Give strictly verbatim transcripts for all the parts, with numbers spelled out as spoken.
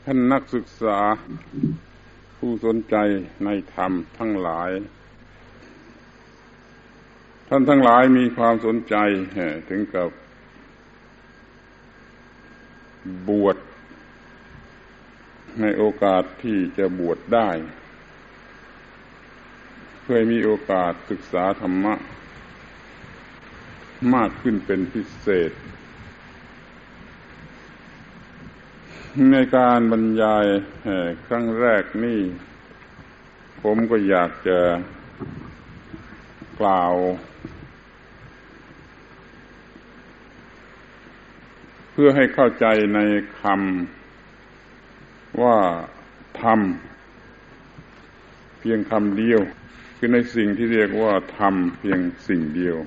ท่านนักศึกษาผู้สนใจในธรรมทั้งหลายท่านทั้งหลายมีความสนใจถึงกับบวชในโอกาสที่จะบวชได้เพื่อมีโอกาสศึกษาธรรมะมากขึ้นเป็นพิเศษในการบรรยายครั้งแรกนี่ผมก็อยากจะกล่าวเพื่อให้เข้าใจในคำว่าธรรมเพียงคำเดียวคือในสิ่งที่เรียกว่าธรรมเพียงสิ่งเดียว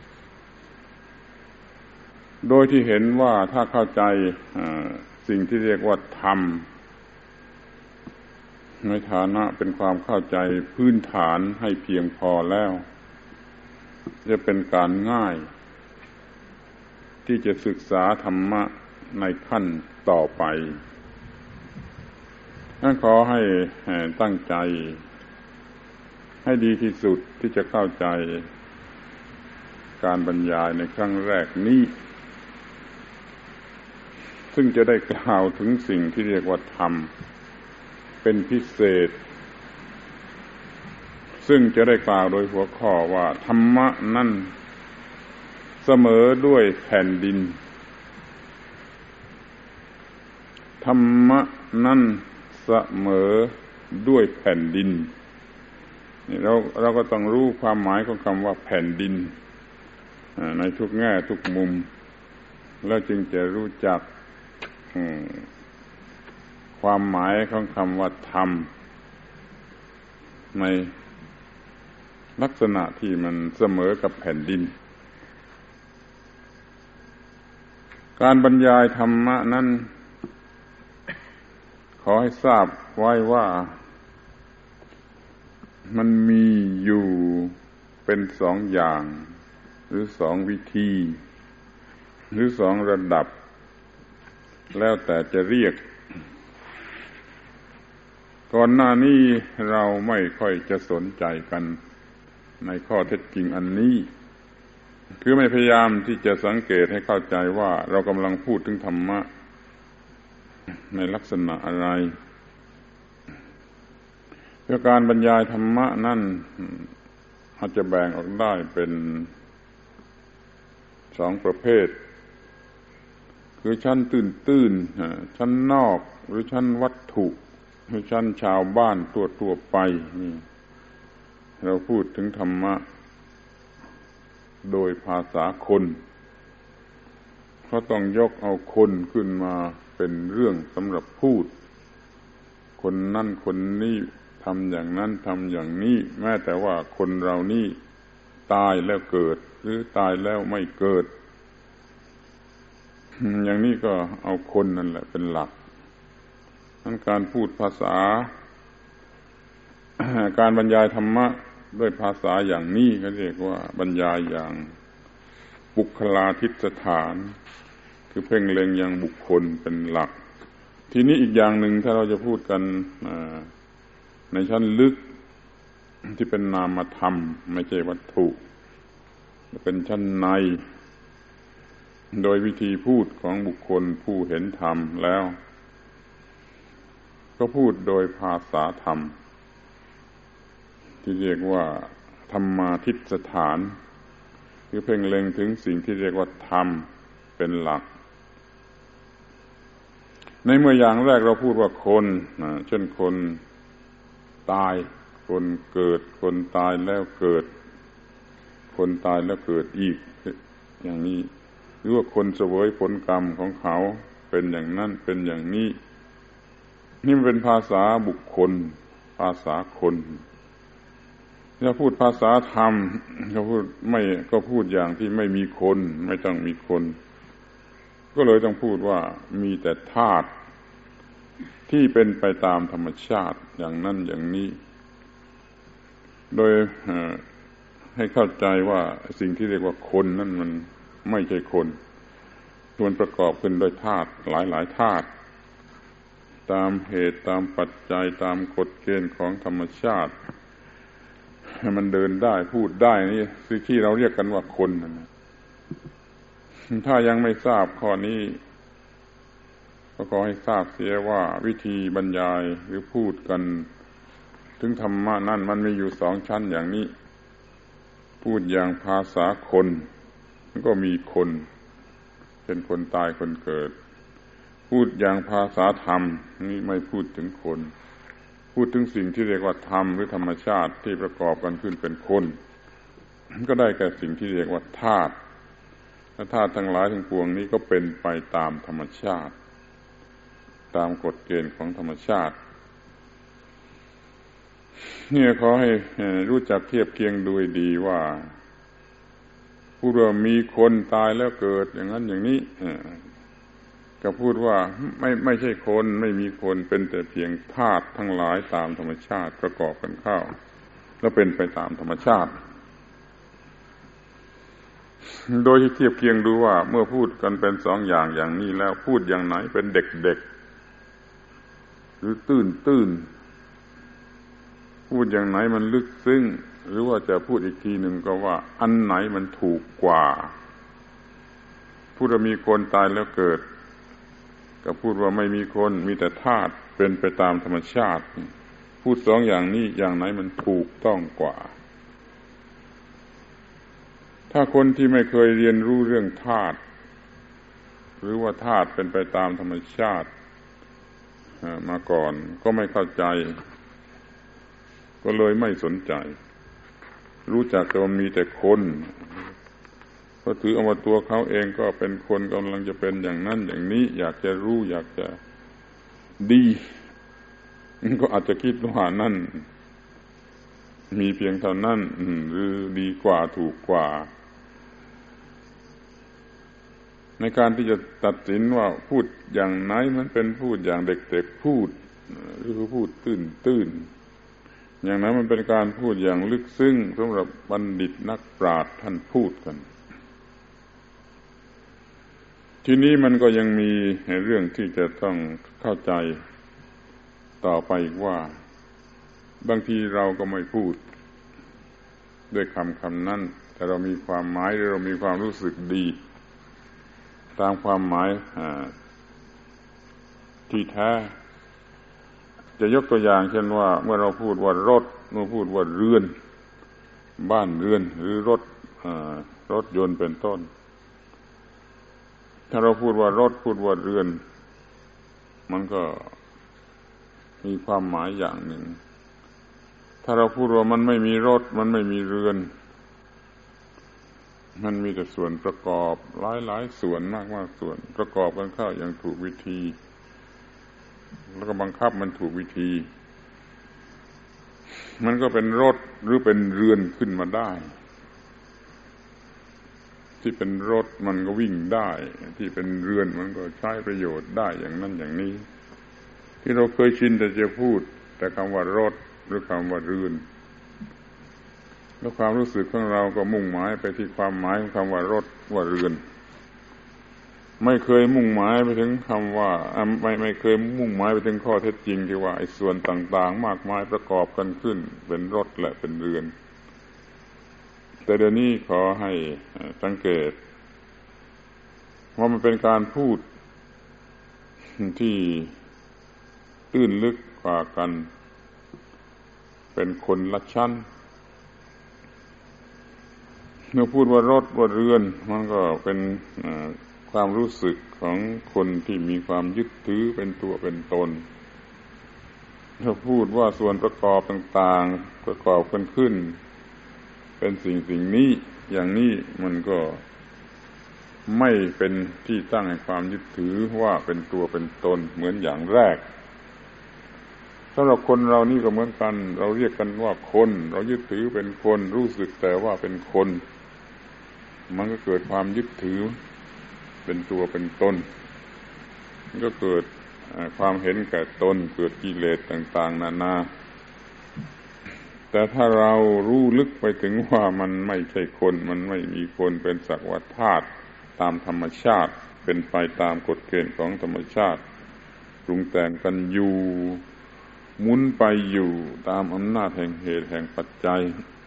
โดยที่เห็นว่าถ้าเข้าใจสิ่งที่เรียกว่าธรรมในฐานะเป็นความเข้าใจพื้นฐานให้เพียงพอแล้วจะเป็นการง่ายที่จะศึกษาธรรมะในขั้นต่อไปนั่นขอให้ตั้งใจให้ดีที่สุดที่จะเข้าใจการบรรยายในครั้งแรกนี้ซึ่งจะได้กล่าวถึงสิ่งที่เรียกว่าธรรมเป็นพิเศษซึ่งจะได้กล่าวโดยหัวข้อว่าธรรมะนั่นเสมอด้วยแผ่นดินธรรมะนั่นเสมอด้วยแผ่นดินนี่เราเราก็ต้องรู้ความหมายของคำว่าแผ่นดินในทุกแง่ทุกมุมแล้วจึงจะรู้จักความหมายของคำว่าธรรมในลักษณะที่มันเสมอกับแผ่นดินการบรรยายธรรมะนั้นขอให้ทราบไว้ว่ามันมีอยู่เป็นสองอย่างหรือสองวิธีหรือสองระดับแล้วแต่จะเรียกก่อนหน้านี้เราไม่ค่อยจะสนใจกันในข้อเท็จจริงอันนี้คือไม่พยายามที่จะสังเกตให้เข้าใจว่าเรากำลังพูดถึงธรรมะในลักษณะอะไรเพื่อการบรรยายธรรมะนั่นอาจจะแบ่งออกได้เป็นสองประเภทคือชั้นตื้นๆชั้นนอกหรือชั้นวัตถุหรือชั้นชาวบ้านทั่วๆไปนี่เราพูดถึงธรรมะโดยภาษาคนเขาต้องยกเอาคนขึ้นมาเป็นเรื่องสำหรับพูดคนนั่นคนนี้ทำอย่างนั้นทำอย่างนี้แม้แต่ว่าคนเรานี่ตายแล้วเกิดหรือตายแล้วไม่เกิดอย่างนี้ก็เอาคนนั่นแหละเป็นหลักนั่นการพูดภาษาการบรรยายธรรมะด้วยภาษาอย่างนี้เขาเรียกว่าบรรยายอย่างบุคลาธิสถานคือเพ่งเล็งอย่างบุคคลเป็นหลักทีนี้อีกอย่างหนึ่งถ้าเราจะพูดกันในชั้นลึกที่เป็นนามธรรมไม่ใช่วัตถุเป็นชั้นในโดยวิธีพูดของบุคคลผู้เห็นธรรมแล้วก็พูดโดยภาษาธรรมที่เรียกว่าธรรมาทิฏฐฐานคือเพ่งเล็งถึงสิ่งที่เรียกว่าธรรมเป็นหลักในเมื่ออย่างแรกเราพูดว่าคนเช่นคนตายคนเกิดคนตายแล้วเกิดคนตายแล้วเกิดอีกอย่างนี้หรือว่าคนเสวยผลกรรมของเขาเป็นอย่างนั้นเป็นอย่างนี้นี่มันเป็นภาษาบุคคลภาษาคนถ้าพูดภาษาธรรมก็พูดไม่ก็พูดอย่างที่ไม่มีคนไม่ต้องมีคนก็เลยต้องพูดว่ามีแต่ธาตุที่เป็นไปตามธรรมชาติอย่างนั้นอย่างนี้โดยให้เข้าใจว่าสิ่งที่เรียกว่าคนนั่นมันไม่ใช่คนส่วนประกอบขึ้นด้วยธาตุหลายๆธาตุตามเหตุตามปัจจัยตามกฎเกณฑ์ของธรรมชาติให้มันเดินได้พูดได้นี่คือที่เราเรียกกันว่าคนนะถ้ายังไม่ทราบข้อนี้ก็ขอให้ทราบเสียว่าวิธีบรรยายหรือพูดกันถึงธรรมะนั่นมันมีอยู่สองชั้นอย่างนี้พูดอย่างภาษาคนมันก็มีคนเป็นคนตายคนเกิดพูดอย่างภาษาธรรมนี่ไม่พูดถึงคนพูดถึงสิ่งที่เรียกว่าธรรมหรือธรรมชาติที่ประกอบกันขึ้นเป็นคนก็ได้แก่สิ่งที่เรียกว่าธาตุและธาตุทั้งหลายทั้งปวงนี้ก็เป็นไปตามธรรมชาติตามกฎเกณฑ์ของธรรมชาติเนี่ยขอให้รู้จักเทียบเคียงดูดีว่าพูดว่ามีคนตายแล้วเกิดอย่างนั้นอย่างนี้ก็พูดว่าไม่ไม่ใช่คนไม่มีคนเป็นแต่เพียงธาตุทั้งหลายตามธรรมชาติประกอบกันเข้าแล้วเป็นไปตามธรรมชาติโดยที่เทียบเคียงดูว่าเมื่อพูดกันเป็นสองอย่างอย่างนี้แล้วพูดอย่างไหนเป็นเด็กๆหรือตื้นๆพูดอย่างไหนมันลึกซึ้งหรือว่าจะพูดอีกทีหนึ่งก็ว่าอันไหนมันถูกกว่าพูดว่ามีคนตายแล้วเกิดก็พูดว่าไม่มีคนมีแต่ธาตุเป็นไปตามธรรมชาติพูดสองอย่างนี้อย่างไหนมันถูกต้องกว่าถ้าคนที่ไม่เคยเรียนรู้เรื่องธาตุหรือว่าธาตุเป็นไปตามธรรมชาติมาก่อนก็ไม่เข้าใจก็เลยไม่สนใจรู้จักแต่ว่ามีแต่คนก็ถือเอาว่าตัวเขาเองก็เป็นคนกำลังจะเป็นอย่างนั้นอย่างนี้อยากจะรู้อยากจะดีก็อาจจะคิดว่านั่นมีเพียงเท่านั้นหรือดีกว่าถูกกว่าในการที่จะตัดสินว่าพูดอย่างไหนมันเป็นพูดอย่างเด็กๆพูดหรือพูดตื้นๆอย่างนั้นมันเป็นการพูดอย่างลึกซึ้งสำหรับบัณฑิตนักปราชญ์ท่านพูดกันทีนี้มันก็ยังมีเรื่องที่จะต้องเข้าใจต่อไปอีกว่าบางทีเราก็ไม่พูดด้วยคำคำนั้นแต่เรามีความหมายหรือเรามีความรู้สึกดีตามความหมายที่แท้จะยกตัวอย่างเช่นว่าเมื่อเราพูดว่ารถเมื่อพูดว่าเรือนบ้านเรือนหรือรถรถยนต์เป็นต้นถ้าเราพูดว่ารถพูดว่าเรือนมันก็มีความหมายอย่างหนึ่งถ้าเราพูดว่ามันไม่มีรถมันไม่มีเรือนมันมีแต่ส่วนประกอบหลายๆส่วนมากๆส่วนประกอบกันเข้าอย่างถูกวิธีแล้วก็บังคับมันถูกวิธีมันก็เป็นรถหรือเป็นเรือนขึ้นมาได้ที่เป็นรถมันก็วิ่งได้ที่เป็นเรือนมันก็ใช้ประโยชน์ได้อย่างนั้นอย่างนี้ที่เราเคยชินแต่จะพูดแต่คำว่ารถหรือคำว่าเรือนแล้วความรู้สึกของเราก็มุ่งหมายไปที่ความหมายของคำว่ารถว่าเรือนไม่เคยมุ่งหมายไปถึงคำว่าไม่ไม่เคยมุ่งหมายไปถึงข้อเท็จจริงที่ว่าไอ้ส่วนต่างๆมากมายประกอบกันขึ้นเป็นรถและเป็นเรือนแต่เดี๋ยวนี้ขอให้สังเกตว่ามันเป็นการพูดที่ตื้นลึกกว่ากันเป็นคนละชั้นเมื่อพูดว่ารถว่าเรือนมันก็เป็นความรู้สึกของคนที่มีความยึดถือเป็นตัวเป็นตนถ้าพูดว่าส่วนประกอบต่างๆประกอบกันขึ้นเป็นสิ่งสิ่งนี้อย่างนี้มันก็ไม่เป็นที่ตั้งแห่งความยึดถือว่าเป็นตัวเป็นตนเหมือนอย่างแรกสำหรับคนเรานี่ก็เหมือนกันเราเรียกกันว่าคนเรายึดถือเป็นคนรู้สึกแต่ว่าเป็นคนมันก็เกิดความยึดถือเป็นตัวเป็นตนมันก็เกิดความเห็นแก่ตนเกิดกิเลสต่างๆนานาแต่ถ้าเรารู้ลึกไปถึงว่ามันไม่ใช่คนมันไม่มีคนเป็นสักว่าธาตุตามธรรมชาติเป็นไปตามกฎเกณฑ์ของธรรมชาติปรุงแต่งกันอยู่หมุนไปอยู่ตามอำนาจแห่งเหตุแห่งปัจจัย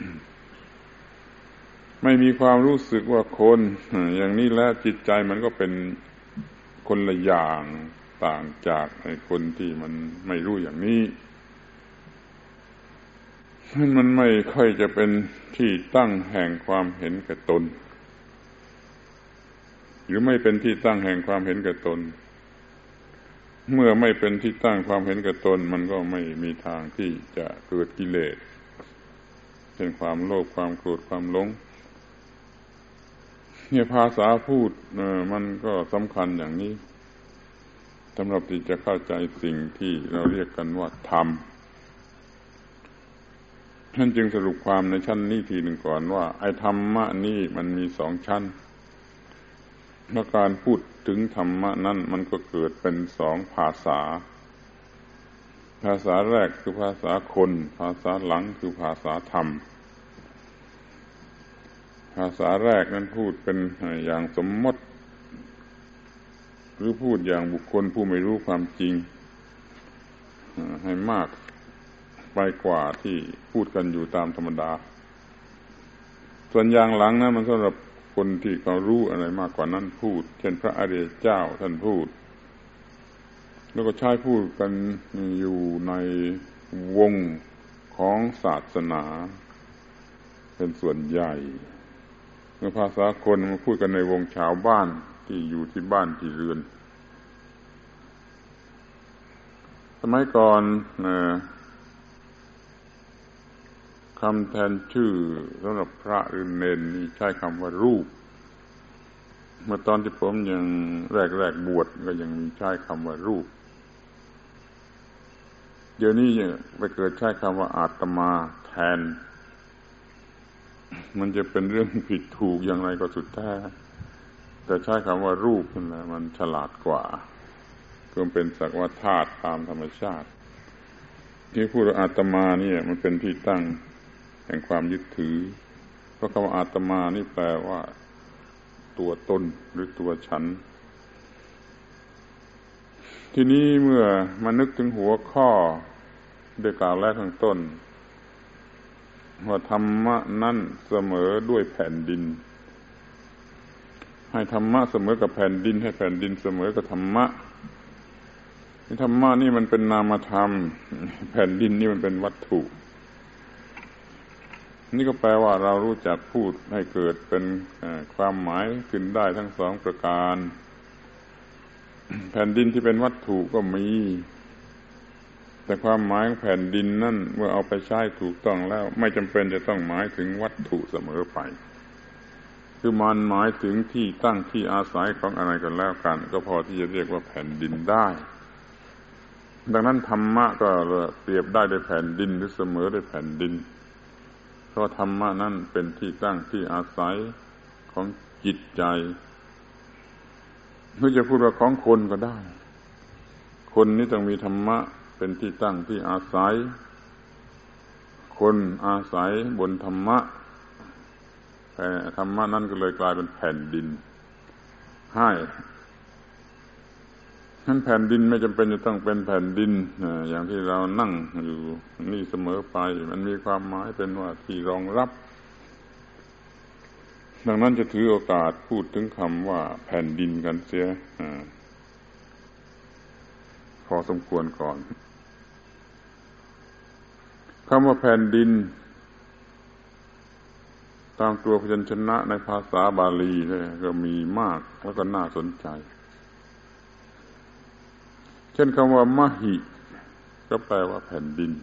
ไม่มีความรู้สึกว่าคนอย่างนี้แล้วจิตใจมันก็เป็นคนละอย่างต่างจากไอ้คนที่มันไม่รู้อย่างนี้มันไม่ค่อยจะเป็นที่ตั้งแห่งความเห็นแก่ตนหรือไม่เป็นที่ตั้งแห่งความเห็นแก่ตนเมื่อไม่เป็นที่ตั้งความเห็นแก่ตนมันก็ไม่มีทางที่จะเกิดกิเลสเช่นความโลภความโกรธความหลงเนี่ยภาษาพูดเออมันก็สำคัญอย่างนี้สำหรับที่จะเข้าใจสิ่งที่เราเรียกกันว่าธรรมท่านจึงสรุปความในชั้นนี้ทีหนึ่งก่อนว่าไอ้ธรรมะนี่มันมีสองชั้นและการพูดถึงธรรมะนั้นมันก็เกิดเป็นสองภาษาภาษาแรกคือภาษาคนภาษาหลังคือภาษาธรรมภาษาแรกนั้นพูดเป็นอย่างสมมติหรือพูดอย่างบุคคลผู้ไม่รู้ความจริงให้มากไปกว่าที่พูดกันอยู่ตามธรรมดาส่วนอย่างหลังนั้นมันสำหรับคนที่เขารู้อะไรมากกว่านั้นพูดเช่นพระอริยเจ้าท่านพูดแล้วก็ใช้พูดกันอยู่ในวงของศาสนาเป็นส่วนใหญ่เมื่อภาษาคนมาพูดกันในวงชาวบ้านที่อยู่ที่บ้านที่เรือนสมัยก่อนคำแทนชื่อสำหรับพระหรือเณรนี่ใช้คำว่ารูปเมื่อตอนที่ผมยังแรกๆบวชก็ยังมีใช้คำว่ารูปเดี๋ยวนี้ไปเกิดใช้คำว่าอาตมาแทนมันจะเป็นเรื่องผิดถูกอย่างไรก็สุดแท้แต่ใช้คำว่ารูปนั่นแหละมันฉลาดกว่าคือเป็นสักว่าธาตุตามธรรมชาติที่พูดว่าอาตมานี่มันเป็นที่ตั้งแห่งความยึดถือเพราะคำว่าอาตมานี่แปลว่าตัวตนหรือตัวฉันทีนี้เมื่อมานึกถึงหัวข้อได้กล่าวแล้วข้างต้นว่าธรรมะนั่นเสมอด้วยแผ่นดินให้ธรรมะเสมอกับแผ่นดินให้แผ่นดินเสมอกับธรรมะธรรมะนี่มันเป็นนามธรรมแผ่นดินนี่มันเป็นวัตถุนี่ก็แปลว่าเรารู้จักพูดให้เกิดเป็นความหมายขึ้นได้ทั้งสองประการแผ่นดินที่เป็นวัตถุก็มีแต่ความหมายของแผ่นดินนั่นเมื่อเอาไปใช้ถูกต้องแล้วไม่จำเป็นจะต้องหมายถึงวัตถุเสมอไปคือมันหมายถึงที่ตั้งที่อาศัยของอะไรกันแล้วกันก็พอที่จะเรียกว่าแผ่นดินได้ดังนั้นธรรมะก็เปรียบได้ด้วยแผ่นดินหรือเสมอด้วยแผ่นดินเพราะธรรมะนั่นเป็นที่ตั้งที่อาศัยของจิตใจหรือจะพูดว่าของคนก็ได้คนนี้ต้องมีธรรมะเป็นที่ตั้งที่อาศัยคนอาศัยบนธรรมะแต่ธรรมะนั่นก็เลยกลายเป็นแผ่นดินให้ทั้นแผ่นดินไม่จำเป็นจะต้องเป็นแผ่นดินอย่างที่เรานั่งอยู่นี่เสมอไปมันมีความหมายเป็นว่าที่รองรับดังนั้นจะถือโอกาสพูดถึงคำว่าแผ่นดินกันเสียพอสมควรก่อนคำว่าแผ่นดินตามตัวพยัญชนะในภาษาบาลีเนี่ยก็มีมากแล้วก็น่าสนใจเช่นคำว่ามหิก็แปลว่าแผ่นดิน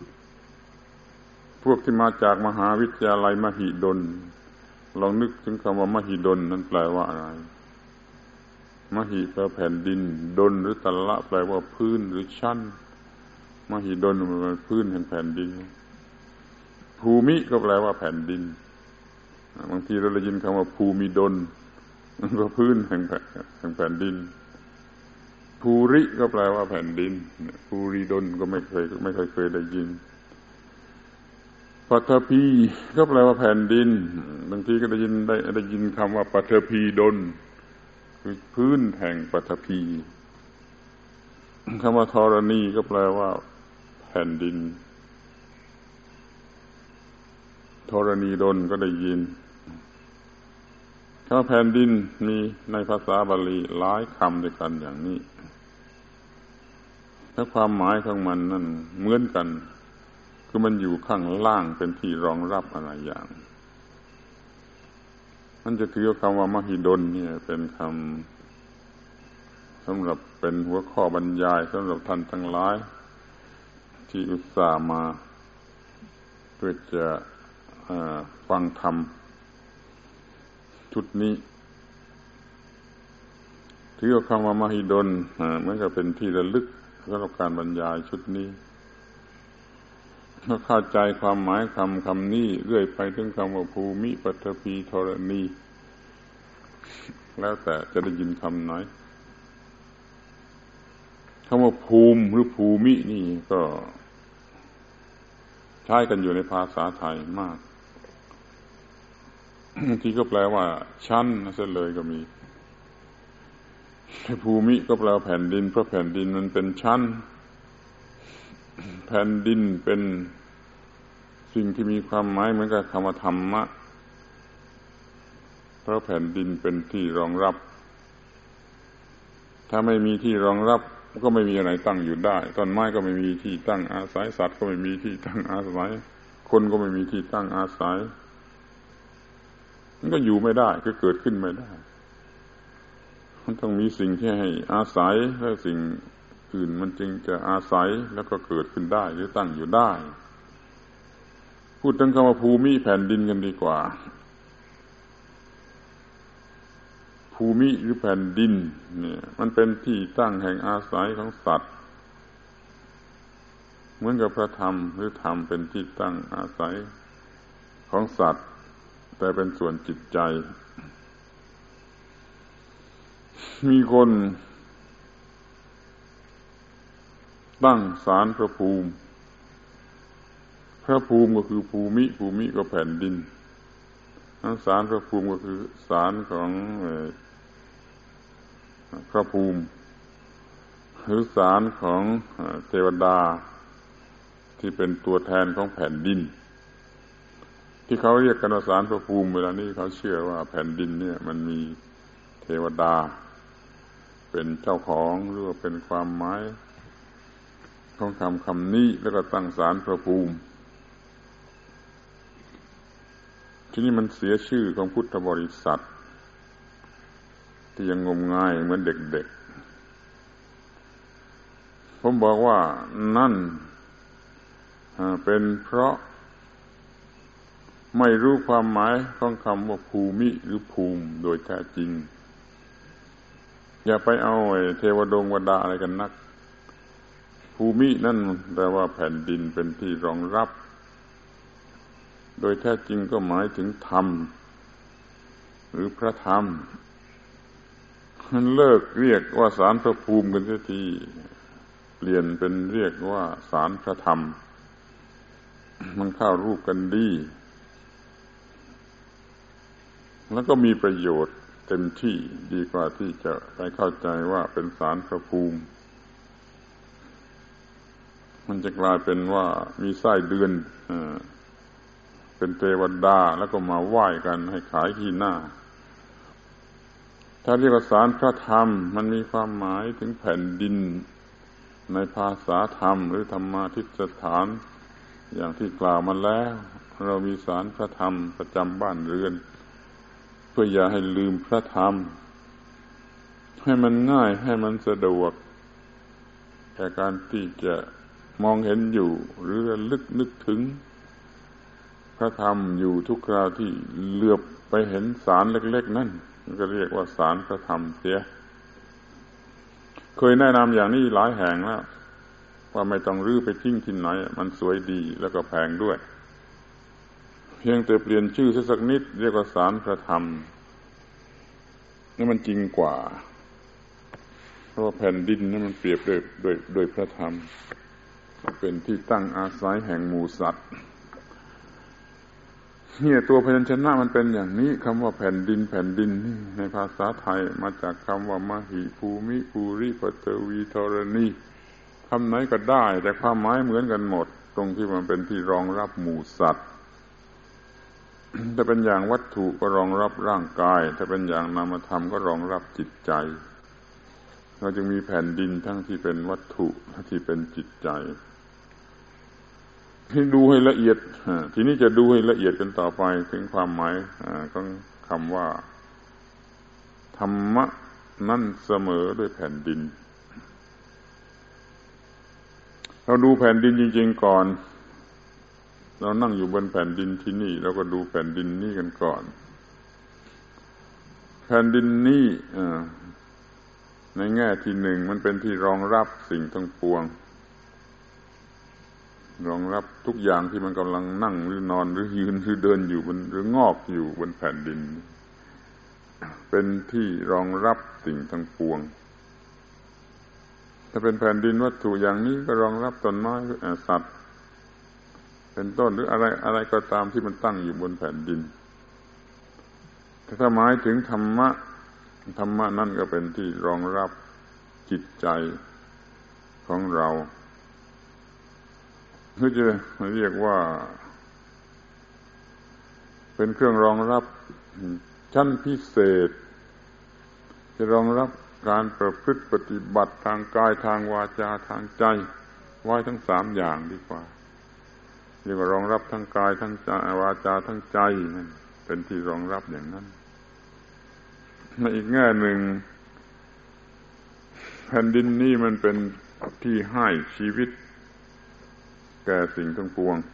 พวกที่มาจากมหาวิทยาลัยมหิดลลองนึกถึงคำว่ามหิดลนั้นแปลว่าอะไรมหิแปลแผ่นดินดลหรือตละแปลว่าพื้นหรือชั้นมหิดลมันเป็นพื้นแห่งแผ่นดินภูมิก็แปลว่าแผ่นดินบางทีเราได้ยินคำว่าภูมิดลมันก็พื้นแห่งแห่งแผ่นดินภูริก็แปลว่าแผ่นดินภูริดลก็ไม่เคยไม่เคยเคยได้ยินปัทภีก็แปลว่าแผ่นดินบางทีก็ได้ยินได้ได้ยินคำว่าปัทภีดลคือพื้นแห่งปัทภีคำว่าธรณีก็แปลว่าแผ่นดินธรณีดลก็ได้ยินคำว่าแผ่นดินมีในภาษาบาลีหลายคำด้วยกันอย่างนี้และความหมายของมันนั่นเหมือนกันคือมันอยู่ข้างล่างเป็นที่รองรับอะไรอย่างมันจะถือคำว่ามหิดลเนี่ยเป็นคำสำหรับเป็นหัวข้อบรรยายสำหรับท่านทั้งหลายที่อุตส่าห์มาเพื่อจะฟังธรรมชุดนี้ถือคำว่ามหิดลเหมือนกับเป็นที่ระลึกสำหรับการบรรยายชุดนี้ถ้าเข้าใจความหมายคำคำนี้เรื่อยไปถึงคำว่าภูมิปฐพีธรณีแล้วแต่จะได้ยินคำไหนคำว่าภูมิหรือภูมินี่ก็ใช้กันอยู่ในภาษาไทยมากที่ก็แปลว่าชั้นซะเลยก็มีภูมิก็แปลว่าแผ่นดินเพราะแผ่นดินมันเป็นชั้นแผ่นดินเป็นสิ่งที่มีความหมายเหมือนกับคำว่าธรรมะเพราะแผ่นดินเป็นที่รองรับถ้าไม่มีที่รองรับก็ไม่มีอะไรตั้งอยู่ได้ต้นไม้ก็ไม่มีที่ตั้งอาศัยสัตว์ก็ไม่มีที่ตั้งอาศัยคนก็ไม่มีที่ตั้งอาศัยมันก็อยู่ไม่ได้ก็เกิดขึ้นไม่ได้มันต้องมีสิ่งที่ให้อาศัยแล้วสิ่งอื่นมันจึงจะอาศัยแล้วก็เกิดขึ้นได้หรือตั้งอยู่ได้พูดถึงคำว่าภูมิแผ่นดินกันดีกว่าภูมิหรือแผ่นดินเนี่ยมันเป็นที่ตั้งแห่งอาศัยของสัตว์เหมือนกับพระธรรมหรือธรรมเป็นที่ตั้งอาศัยของสัตว์แต่เป็นส่วนจิตใจมีคนตั้งศาลพระภูมิพระภูมิก็คือภูมิภูมิก็แผ่นดินศาลพระภูมิก็คือศาลของพระภูมิหรือศาลของเทวดาที่เป็นตัวแทนของแผ่นดินที่เขาเรียกกันว่าศาลพระภูมิเวลานี้เขาเชื่อว่าแผ่นดินเนี่ยมันมีเทวดาเป็นเจ้าของหรือว่าเป็นความหมายของคำคำนี้แล้วก็ตั้งศาลพระภูมิที่นี่มันเสียชื่อของพุทธบริษัทที่ยังงมงายเหมือนเด็กๆผมบอกว่านั่นเป็นเพราะไม่รู้ความหมายของคำว่าภูมิหรือภูมิโดยแท้จริงอย่าไปเอาไอ้เทวดงวดาอะไรกันนักภูมินั่นแปลว่าแผ่นดินเป็นที่รองรับโดยแท้จริงก็หมายถึงธรรมหรือพระธรรมมันเลิกเรียกว่าศาลพระภูมิกันเสียทีเปลี่ยนเป็นเรียกว่าศาลพระธรรมมันเข้ารูปกันดีแล้วก็มีประโยชน์เต็มที่ดีกว่าที่จะไปเข้าใจว่าเป็นศาลพระภูมิมันจะกลายเป็นว่ามีไส้เดือนเป็นเทวดาแล้วก็มาไหว้กันให้ขายขี้หน้าถ้าเรียกว่าศาลพระธรรมมันมีความหมายถึงแผ่นดินในภาษาธรรมหรือธรรมาทิฏฐานอย่างที่กล่าวมาแล้วเรามีศาลพระธรรมประจำบ้านเรือนเพื่ออย่าให้ลืมพระธรรมให้มันง่ายให้มันสะดวกแก่การที่จะมองเห็นอยู่หรือระลึกนึกถึงพระธรรมอยู่ทุกคราวที่เหลือบไปเห็นศาลเล็กๆนั่นก็เรียกว่าศาลพระธรรมเสียเคยแนะนำอย่างนี้หลายแห่งแล้วว่าไม่ต้องรื้อไปทิ้งที่ไหนมันสวยดีแล้วก็แพงด้วยเพียงแต่เปลี่ยนชื่อสักนิดเรียกว่าศาลพระธรรมนี่มันจริงกว่าเพราะว่าแผ่นดินนี่มันเปรียบด้วยด้วยด้วยพระธรรมเป็นที่ตั้งอาศัยแห่งหมู่สัตว์เนี่ยตัวพยัญชนะมันเป็นอย่างนี้คำว่าแผ่นดินแผ่นดินนี่ในภาษาไทยมาจากคำว่ามหิภูมิภูริปฐวีธรณีคำไหนก็ได้แต่ความหมายเหมือนกันหมดตรงที่มันเป็นที่รองรับหมู่สัตว์ถ้าเป็นอย่างวัตถุก็รองรับร่างกายถ้าเป็นอย่างนามธรรมก็รองรับจิตใจเราจึงมีแผ่นดินทั้งที่เป็นวัตถุและที่เป็นจิตใจที่ดูให้ละเอียดทีนี้จะดูให้ละเอียดกันต่อไปถึงความหมายของคำว่าธรรมะนั่นเสมอด้วยแผ่นดินเราดูแผ่นดินจริงๆก่อนเรานั่งอยู่บนแผ่นดินที่นี่เราก็ดูแผ่นดินนี้กันก่อนแผ่นดินนี้ในแง่ที่หนึ่งมันเป็นที่รองรับสิ่งทั้งปวงรองรับทุกอย่างที่มันกำลังนั่งหรือนอนหรือยืนหรือเดินอยู่บนหรืองอกอยู่บนแผ่นดินเป็นที่รองรับสิ่งทั้งปวงถ้าเป็นแผ่นดินวัตถุอย่างนี้ก็รองรับต้นไม้สัตว์เป็นต้นหรืออะไรอะไรก็ตามที่มันตั้งอยู่บนแผ่นดินถ้าหมายถึงธรรมะธรรมะนั่นก็เป็นที่รองรับจิตใจของเราเพื่อจะเรียกว่าเป็นเครื่องรองรับชั้นพิเศษจะรองรับการประพฤติปฏิบัติทางกายทางวาจาทางใจไว้ทั้งสามอย่างดีกว่าเรียกว่ารองรับทั้งกายทั้งวาจาทั้งใจนั่นเป็นที่รองรับอย่างนั้นในอีกแง่หนึ่งแผ่นดินนี้มันเป็นที่ให้ชีวิตแก่สิ่งทั้งปวง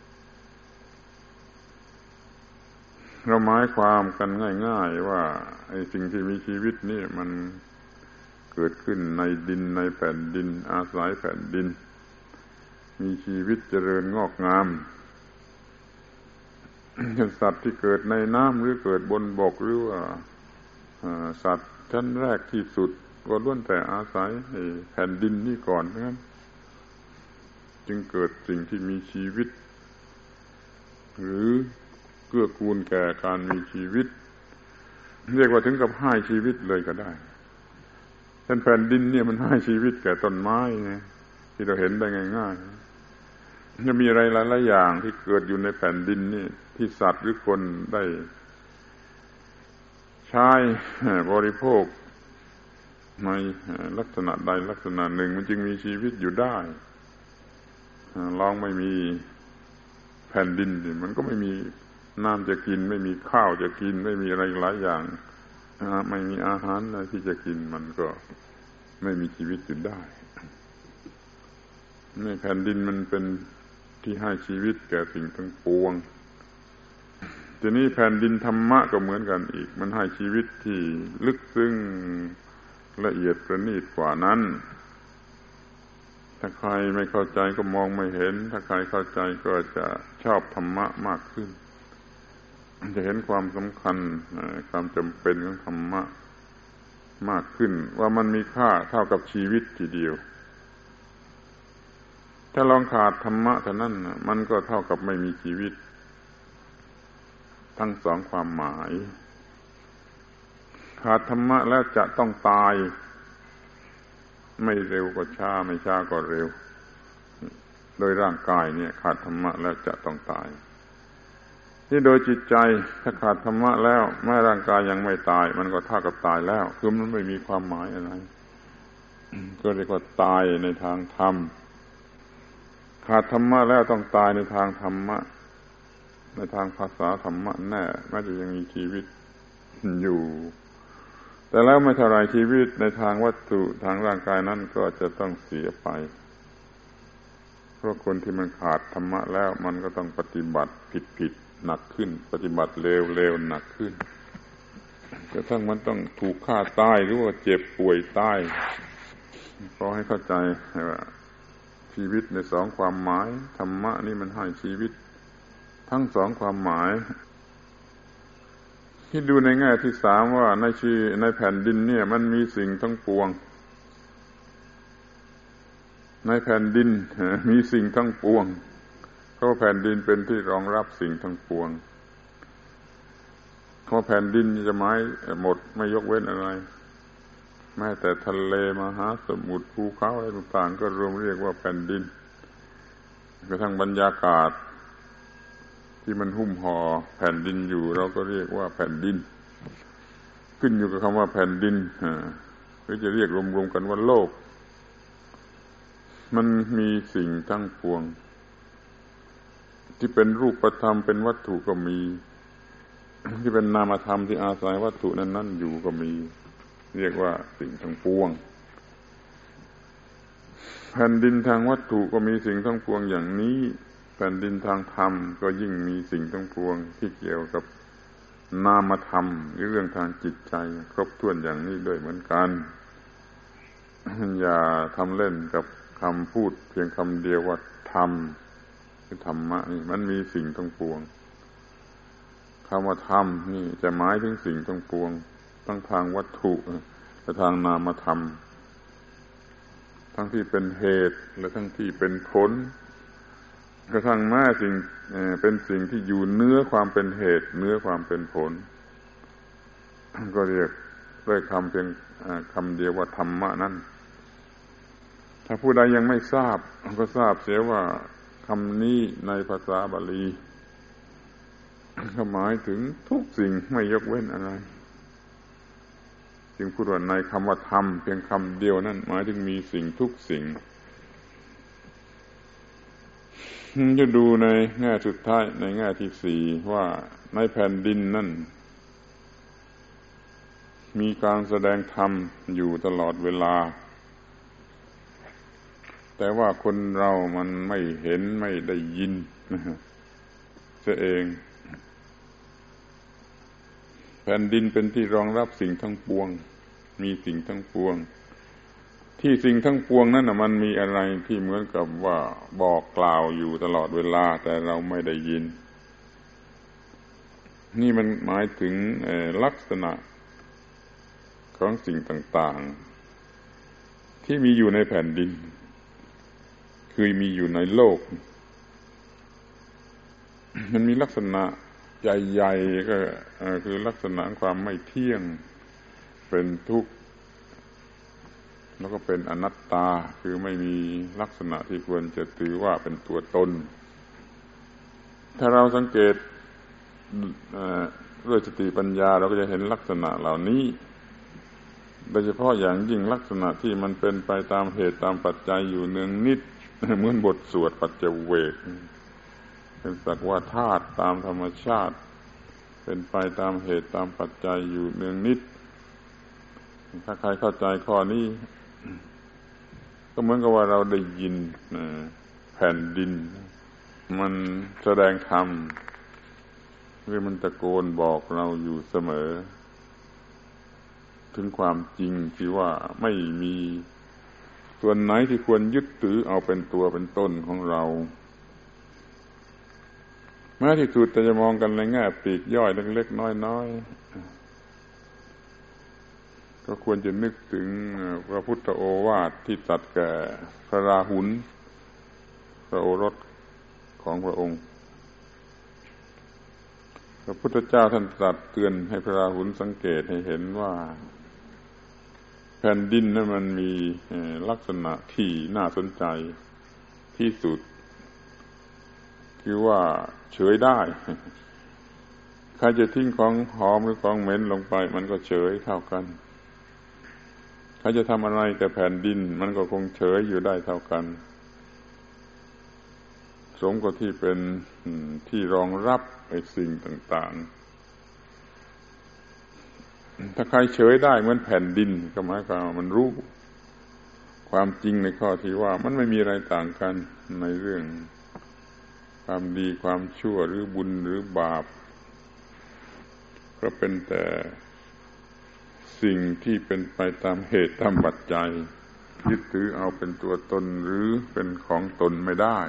เราหมายความกันง่ายๆว่าไอ้สิ่งที่มีชีวิตนี่มันเกิดขึ้นในดินในแผ่นดินอาศัยแผ่นดินมีชีวิตเจริญงอกงามสัตว์ที่เกิดในน้ำหรือเกิดบนบกหรือว่าสัตว์ชั้นแรกที่สุดก็ล้วนแต่อาศัยแผ่นดินนี่ก่อนนะครับจึงเกิดสิ่งที่มีชีวิตหรือเกื้อกูลแก่การมีชีวิตเรียกว่าถึงกับให้ชีวิตเลยก็ได้เช่นแผ่นดินเนี่ยมันให้ชีวิตแก่ต้นไม้ไงที่เราเห็นได้ง่ายๆจะมีอะไรหลายๆอย่างที่เกิดอยู่ในแผ่นดินนี่ที่สัตว์หรือคนได้ใช้บริโภคในลักษณะใดลักษณะหนึ่งมันจึงมีชีวิตอยู่ได้ลองไม่มีแผ่นดินมันก็ไม่มีน้ำจะกินไม่มีข้าวจะกินไม่มีอะไรหลายอย่างไม่มีอาหารอะไรที่จะกินมันก็ไม่มีชีวิตอยู่ได้ในแผ่นดินมันเป็นที่ให้ชีวิตแก่สิ่งทั้งปวงทีนี้แผ่นดินธรรมะก็เหมือนกันอีกมันให้ชีวิตที่ลึกซึ้งละเอียดประณีตกว่านั้นถ้าใครไม่เข้าใจก็มองไม่เห็นถ้าใครเข้าใจก็จะชอบธรรมะมากขึ้นจะเห็นความสำคัญความจำเป็นของธรรมะมากขึ้นว่ามันมีค่าเท่ากับชีวิตทีเดียวถ้าลองขาดธรรมะเท่านั้นมันก็เท่ากับไม่มีชีวิตทั้งสองความหมายขาดธรรมะแล้วจะต้องตายไม่เร็วก็ช้าไม่ช้าก็เร็วโดยร่างกายเนี่ยขาดธรรมะแล้วจะต้องตายที่โดยจิตใจถ้าขาดธรรมะแล้วแม้ร่างกายยังไม่ตายมันก็เท่ากับตายแล้วคือมันไม่มีความหมายอะไรก็เรียกว่าตายในทางธรรมขาดธรรมะแล้วต้องตายในทางธรรมะในทางภาษาธรรมะแน่แม้จะยังมีชีวิตอยู่แต่แล้วไม่เท่าไรชีวิตในทางวัตถุทางร่างกายนั้นก็จะต้องเสียไปเพราะคนที่มันขาดธรรมะแล้วมันก็ต้องปฏิบัติผิดๆหนักขึ้นปฏิบัติเลวๆหนักขึ้นกระทั่งมันต้องถูกฆ่าตายหรือว่าเจ็บป่วยตายขอให้เข้าใจว่าชีวิตในสองความหมายธรรมะนี่มันให้ชีวิตทั้งสองความหมายที่ดูในแง่ที่สามว่าในชีในแผ่นดินเนี่ยมันมีสิ่งทั้งปวงในแผ่นดินมีสิ่งทั้งปวงเพราะแผ่นดินเป็นที่รองรับสิ่งทั้งปวงเพราะแผ่นดินจะหมายหมดไม่ยกเว้นอะไรแม้แต่ทะเลมหาสมุทรภูเขาอะไรต่างๆก็รวมเรียกว่าแผ่นดินกระทั่งบรรยากาศที่มันหุ้มห่อแผ่นดินอยู่เราก็เรียกว่าแผ่นดินขึ้นอยู่กับคำว่าแผ่นดินหรือจะเรียกรวมๆกันว่าโลกมันมีสิ่งทั้งปวงที่เป็นรูปธรรมเป็นวัตถุก็มีที่เป็นนามธรรมที่อาศัยวัตถุนั้นๆอยู่ก็มีเรียกว่าสิ่งทั้งปวงแผ่นดินทางวัตถุก็มีสิ่งทั้งปวงอย่างนี้แผ่นดินทางธรรมก็ยิ่งมีสิ่งทั้งปวงที่เกี่ยวกับนามธรรมหรือเรื่องทางจิตใจครบถ้วนอย่างนี้ด้วยเหมือนกันอย่าทำเล่นกับคำพูดเพียงคำเดียวว่าธรรมคือธรรมะนี่มันมีสิ่งทั้งปวงคำว่าธรรมนี่จะหมายถึงสิ่งทั้งปวงทั้งทางวัตถุและทางนามธรรมทั้งที่เป็นเหตุและทั้งที่เป็นผลกระทั่งแม้สิ่งเป็นสิ่งที่อยู่เนื้อความเป็นเหตุเนื้อความเป็นผลก็เรียกด้วยคำเพียงคำเดียวว่าธรรมะนั้นถ้าผู้ใดยังไม่ทราบก็ทราบเสียว่าคำนี้ในภาษาบาลีหมายถึงทุกสิ่งไม่ยกเว้นอะไรจึงพูดว่าในคำว่าธรรมเพียงคำเดียวนั้นหมายถึงมีสิ่งทุกสิ่งจะดูในแง่สุดท้ายในแง่ที่สี่ว่าในแผ่นดินนั่นมีการแสดงธรรมอยู่ตลอดเวลาแต่ว่าคนเรามันไม่เห็นไม่ได้ยินเสียเองแผ่นดินเป็นที่รองรับสิ่งทั้งปวงมีสิ่งทั้งปวงที่สิ่งทั้งปวงนั้นน่ะมันมีอะไรที่เหมือนกับว่าบอกกล่าวอยู่ตลอดเวลาแต่เราไม่ได้ยินนี่มันหมายถึงลักษณะของสิ่งต่างๆที่มีอยู่ในแผ่นดินคือมีอยู่ในโลกมันมีลักษณะใหญ่ๆก็คือลักษณะความไม่เที่ยงเป็นทุกข์แล้วก็เป็นอนัตตาคือไม่มีลักษณะที่ควรจะถือว่าเป็นตัวตนถ้าเราสังเกตด้วยสติปัญญาเราก็จะเห็นลักษณะเหล่านี้โดยเฉพาะอย่างยิ่งลักษณะที่มันเป็นไปตามเหตุตามปัจจัยอยู่เนืองนิดเหมือนบทสวดปัจจเวกเป็นสักว่าธาตุตามธรรมชาติเป็นไปตามเหตุตามปัจจัยอยู่เนืองนิดถ้าใครเข้าใจข้อนี้ก็เหมือนกับว่าเราได้ยินแผ่นดินมันแสดงธรรมหรือมันตะโกนบอกเราอยู่เสมอถึงความจริงที่ว่าไม่มีส่วนไหนที่ควรยึดถือเอาเป็นตัวเป็นต้นของเราแม้ที่สุดแต่จะมองกันในแง่ปลีกย่อยเล็กๆน้อยๆก็ควรจะนึกถึงพระพุทธโอวาทที่ตรัสแก่พระราหุลพระโอรสของพระองค์พระพุทธเจ้าท่านตรัสเตือนให้พระราหุลสังเกตให้เห็นว่าแผ่นดินนั้นมันมีลักษณะที่น่าสนใจที่สุดคือว่าเฉยได้ใครจะทิ้งของหอมหรือของเหม็นลงไปมันก็เฉยเท่ากันใครจะทำอะไรกับแผ่นดินมันก็คงเฉยอยู่ได้เท่ากันสมกับที่เป็นที่รองรับไอ้สิ่งต่างๆถ้าใครเฉยได้เหมือนแผ่นดินก็หมายความว่ามันรู้ความจริงในข้อที่ว่ามันไม่มีอะไรต่างกันในเรื่องความดีความชั่วหรือบุญหรือบาปก็เป็นแต่สิ่งที่เป็นไปตามเหตุตามปัจจัยยึดถือเอาเป็นตัวตนหรือเป็นของตนไม่ได้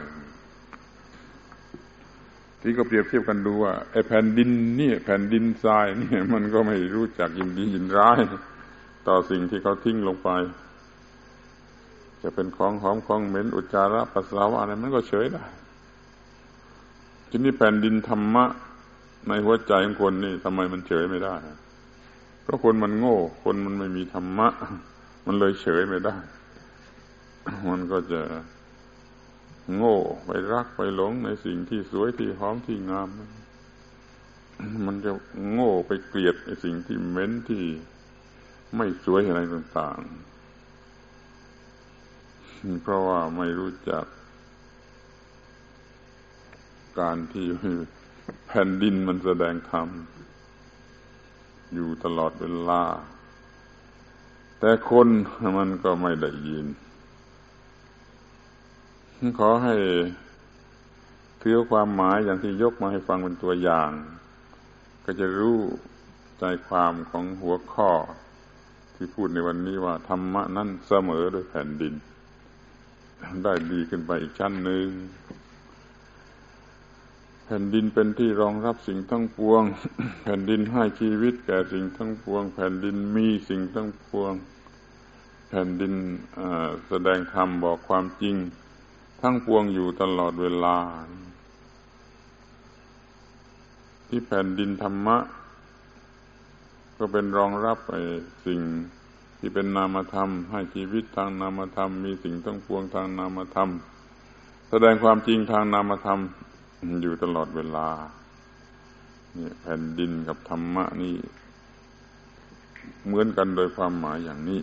ที่ก็เปรียบเทียบกันดูว่าไอ้แผ่นดินนี่แผ่นดินทรายนี่มันก็ไม่รู้จักยินดียินร้ายต่อสิ่งที่เขาทิ้งลงไปจะเป็นของหอมของเหม็นอุจจาระปัสสาวะอะไรมันก็เฉยได้ทีนี้แผ่นดินธรรมะในหัวใจของคนนี่ทำไมมันเฉยไม่ได้เพราะคนมันโง่คนมันไม่มีธรรมะมันเลยเฉยไม่ได้มันก็จะโง่ไปรักไปหลงในสิ่งที่สวยที่หอมที่งามมันจะโง่ไปเกลียดในสิ่งที่เหม็นที่ไม่สวยอะไรต่างๆเพราะว่าไม่รู้จักการที่แผ่นดินมันแสดงธรรมอยู่ตลอดเวลาแต่คนมันก็ไม่ได้ยินขอให้ถือความหมายอย่างที่ยกมาให้ฟังเป็นตัวอย่างก็จะรู้ใจความของหัวข้อที่พูดในวันนี้ว่าธรรมะนั้นเสมอโดยแผ่นดินได้ดีขึ้นไปอีกชั้นหนึ่งแผ่นดินเป็นที่รองรับสิ่งทั้งปวง แผ่นดินให้ชีวิตแก่สิ่งทั้งปวงแผ่นดินมีสิ่งทั้งปวงแผ่นดินแสดงธรรมบอกความจริงทั้งปวงอยู่ตลอดเวลาที่แผ่นดินธรรมะก็เป็นรองรับไอ้สิ่งที่เป็นนามธรรมให้ชีวิตทางนามธรรมมีสิ่งทั้งปวงทางนามธรรมแสดงความจริงทางนามธรรมอยู่ตลอดเวลานี่แผ่นดินกับธรรมะนี่เหมือนกันโดยความหมายอย่างนี้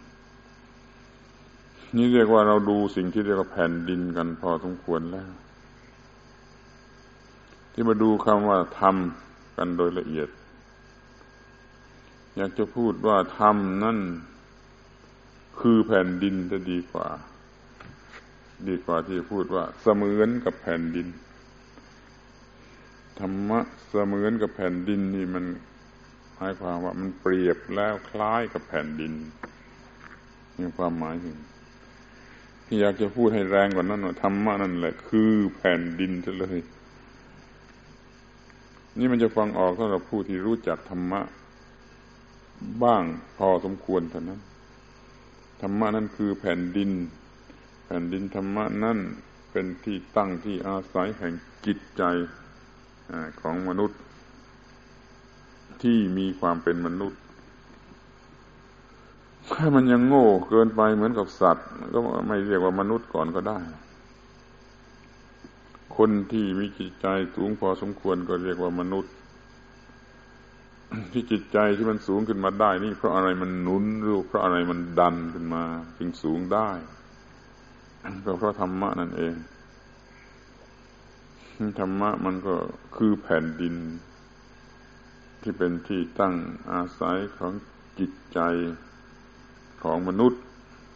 นี่เรียกว่าเราดูสิ่งที่เรียกว่าแผ่นดินกันพอสมควรแล้วที่มาดูคำว่าธรรมกันโดยละเอียดอยากจะพูดว่าธรรมนั่นคือแผ่นดินจะดีกว่าดีกว่าที่จะพูดว่าเสมือนกับแผ่นดินธรรมะเสมือนกับแผ่นดินนี่มันหมายความว่ามันเปรียบแล้วคล้ายกับแผ่นดินมีความหมายถึงที่อยากจะพูดให้แรงกว่านั้นว่าธรรมะนั่นแหละคือแผ่นดินซะเลยนี่มันจะฟังออกสำหรับผู้ที่รู้จักธรรมะบ้างพอสมควรเท่านั้นธรรมะนั่นคือแผ่นดินแผ่นดินธรรมะนั่นเป็นที่ตั้งที่อาศัยแห่งจิตใจของมนุษย์ที่มีความเป็นมนุษย์ถ้ามันยังโง่เกินไปเหมือนกับสัตว์ก็ไม่เรียกว่ามนุษย์ก่อนก็ได้คนที่มีจิตใจสูงพอสมควรก็เรียกว่ามนุษย์ที่จิตใจที่มันสูงขึ้นมาได้นี่เพราะอะไรมันหนุนหรือเพราะอะไรมันดันขึ้นมาจึงสูงได้ก็เพราะธรรมะนั่นเองธรรมะมันก็คือแผ่นดินที่เป็นที่ตั้งอาศัยของจิตใจของมนุษย์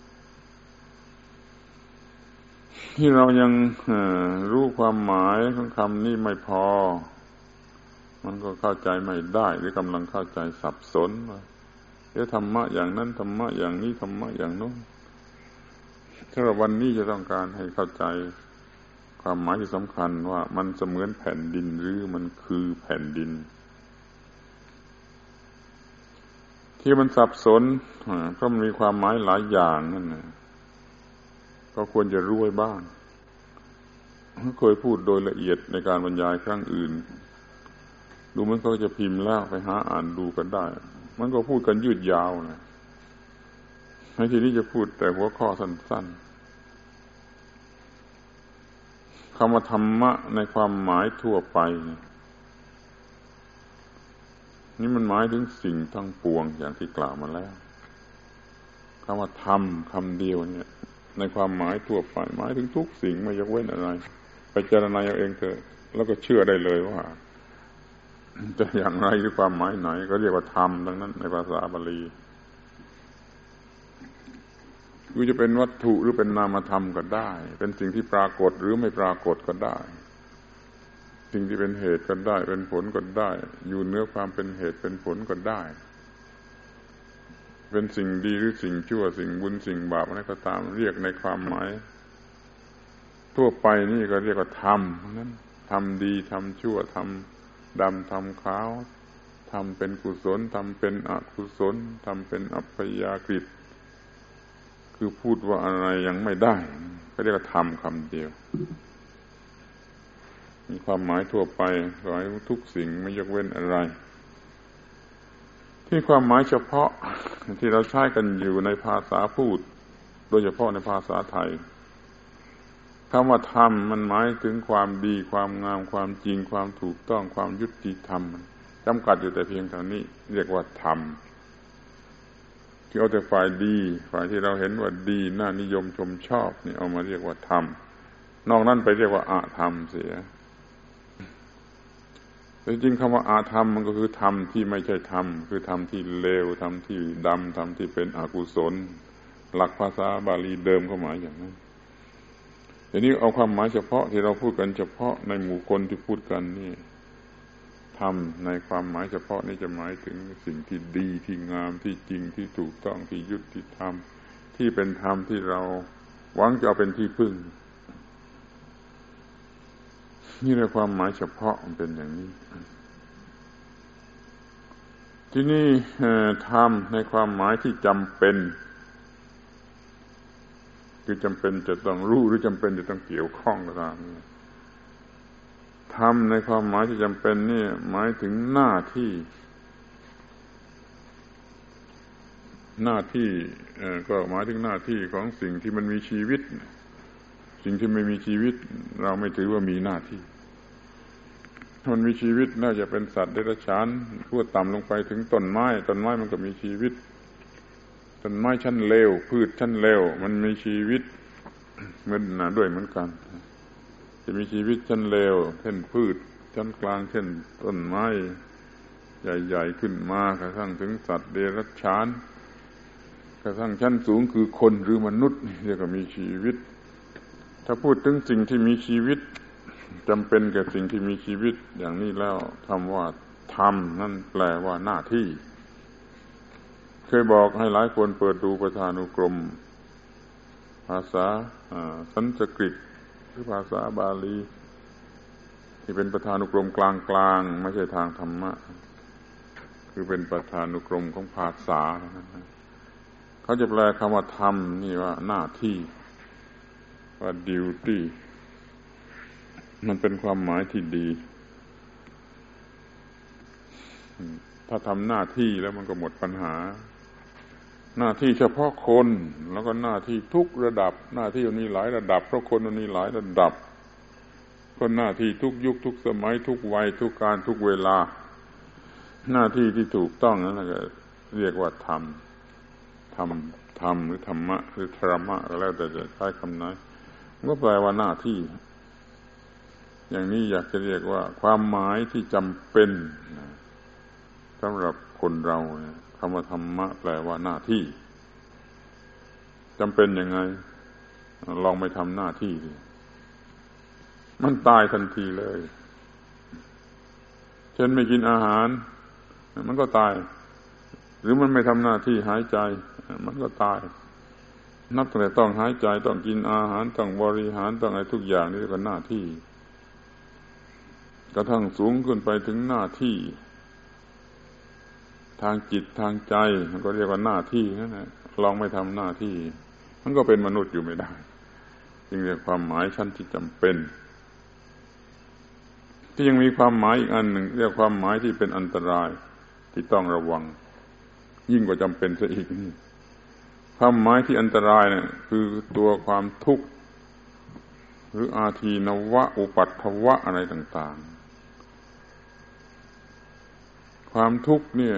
ที่เรายังรู้ความหมายของคำนี้ไม่พอมันก็เข้าใจไม่ได้หรือกำลังเข้าใจสับสนว่าเดี๋ยวธรรมะอย่างนั้นธรรมะอย่างนี้ธรรมะอย่างโน้นถ้าวันนี้จะต้องการให้เข้าใจความหมายที่สำคัญว่ามันเสมือนแผ่นดินหรือมันคือแผ่นดินที่มันสับสนเพราะมันมีความหมายหลายอย่างนั่นนะก็ควรจะรู้ไว้บ้างเคยพูดโดยละเอียดในการบรรยายครั้งอื่นดูมันก็จะพิมพ์แล้วไปหาอ่านดูกันได้มันก็พูดกันยืดยาวนะในที่นี้จะพูดแต่หัวข้อสั้นๆคำว่าธรรมะในความหมายทั่วไปนี่มันหมายถึงสิ่งทั้งปวงอย่างที่กล่าวมาแล้วคำว่าธรรมคำเดียวเนี่ยในความหมายทั่วไปหมายถึงทุกสิ่งไม่ยกเว้นอะไรไปเจรณาเอาเองเถอะแล้วก็เชื่อได้เลยว่าจะอย่างไรหรือความหมายไหนก็เรียกว่าธรรมดังนั้นในภาษาบาลีคือจะเป็นวัตถุหรือเป็นนามธรรมก็ได้เป็นสิ่งที่ปรากฏหรือไม่ปรากฏก็ได้สิ่งที่เป็นเหตุก็ได้เป็นผลก็ได้อยู่เหนือความเป็นเหตุเป็นผลก็ได้เป็นสิ่งดีหรือสิ่งชั่วสิ่งบุญสิ่งบาปอะไรก็ตามเรียกในความหมายทั่วไปนี่ก็เรียกว่าธรรมนั้นทำดีทำชั่วทำดำทำขาวทำเป็นกุศลทำเป็นอกุศลทำเป็นอัปปยากฤิคือพูดว่าอะไรยังไม่ได้ก็เรียกว่าธรรมคำเดียวมีความหมายทั่วไปหมายทุกสิ่งไม่ยกเว้นอะไรที่ความหมายเฉพาะที่เราใช้กันอยู่ในภาษาพูดโดยเฉพาะในภาษาไทยคำว่าธรรมมันหมายถึงความดีความงามความจริงความถูกต้องความยุติธรรมจำกัดอยู่แต่เพียงเท่านี้เรียกว่าธรรมที่เอาแต่ฝ่ายดีฝ่ายที่เราเห็นว่าดีน่านิยมชมชอบนี่เอามาเรียกว่าธรรมนอกนั้นไปเรียกว่าอธรรมเสียแต่จริงคำว่าอาธรรมมันก็คือธรรมที่ไม่ใช่ธรรมคือธรรมที่เลวธรรมที่ดำธรรมที่เป็นอกุศลหลักภาษาบาลีเดิมเขาหมายอย่างนั้นทีนี้เอาความหมายเฉพาะที่เราพูดกันเฉพาะในหมู่คนที่พูดกันนี่ธรรมในความหมายเฉพาะนี่จะหมายถึงสิ่งที่ดีที่งามที่จริงที่ถูกต้องที่ยุติธรรมที่เป็นธรรมที่เราหวังจะเอาเป็นที่พึ่งนี่ในความหมายเฉพาะมันเป็นอย่างนี้ที่นี่ธรรมในความหมายที่จำเป็นคือจำเป็นจะต้องรู้หรือจำเป็นจะต้องเกี่ยวข้องกับเราธรรมในความหมายที่จำเป็นนี่หมายถึงหน้าที่หน้าที่ก็หมายถึงหน้าที่ของสิ่งที่มันมีชีวิตสิ่งที่ไม่มีชีวิตเราไม่ถือว่ามีหน้าที่มันมีชีวิตน่าจะเป็นสัตว์เดรัจฉานทั่วต่ำลงไปถึงต้นไม้ต้นไม้มันก็มีชีวิตต้นไม้ชั้นเลวพืชชั้นเลวมันมีชีวิตเหมือนน่ะด้วยเหมือนกันจะมีชีวิตชั้นเลวเช่นพืชชั้นกลางเช่นต้นไม้ใหญ่ๆขึ้นมากระทั่งถึงสัตว์เดรัจฉานกระทั่งชั้นสูงคือคนหรือมนุษย์เรียกว่ามีชีวิตถ้าพูดถึงสิ่งที่มีชีวิตจำเป็นกับสิ่งที่มีชีวิตอย่างนี้แล้วคำว่าธรรมนั่นแปลว่าหน้าที่เคยบอกให้หลายคนเปิดดูประธานุกรมภาษาสันสกฤตหรือภาษาบาลีที่เป็นประธานุกรมกลางๆไม่ใช่ทางธรรมะคือเป็นประธานุกรมของภาษาเขาจะแปลคำว่าธรรมนี่ว่าหน้าที่ว่า duty มันเป็นความหมายที่ดีถ้าทำหน้าที่แล้วมันก็หมดปัญหาหน้าที่เฉพาะคนแล้วก็หน้าที่ทุกระดับหน้าที่มันมีหลายระดับเพราะคนมันมีหลายระดับคนหน้าที่ทุกยุคทุกสมัยทุกวัยทุกการทุกเวลาหน้าที่ที่ถูกต้องนั่นก็เรียกว่าธรรมธรรมธรรมหรือธรรมะหรือธรรมะก็แล้วแต่จะใช้คำไหนมันก็แปลว่าหน้าที่อย่างนี้อยากจะเรียกว่าความหมายที่จำเป็นสำหรับคนเราคำว่าธรรมะแปลว่าหน้าที่จำเป็นยังไงลองไปทำหน้าที่ดิมันตายทันทีเลยเช่นไม่กินอาหารมันก็ตายหรือมันไม่ทำหน้าที่หายใจมันก็ตายนับตั้งแต่ต้องหายใจต้องกินอาหารต้องบริหารต้องอะไรทุกอย่างนี่ก็หน้าที่กระทั่งสูงขึ้นไปถึงหน้าที่ทางจิตทางใจมันก็เรียกว่าหน้าที่นั่นแหละลองไม่ทำหน้าที่มันก็เป็นมนุษย์อยู่ไม่ได้จึงเรียกความหมายชั้นที่จำเป็นที่ยังมีความหมายอีกอันหนึ่งเรียกความหมายที่เป็นอันตรายที่ต้องระวังยิ่งกว่าจำเป็นซะอีกนี่ความหมายที่อันตรายเนี่ยคือตัวความทุกข์หรืออาทีนวะอุปัฏฐวะอะไรต่างๆความทุกข์เนี่ย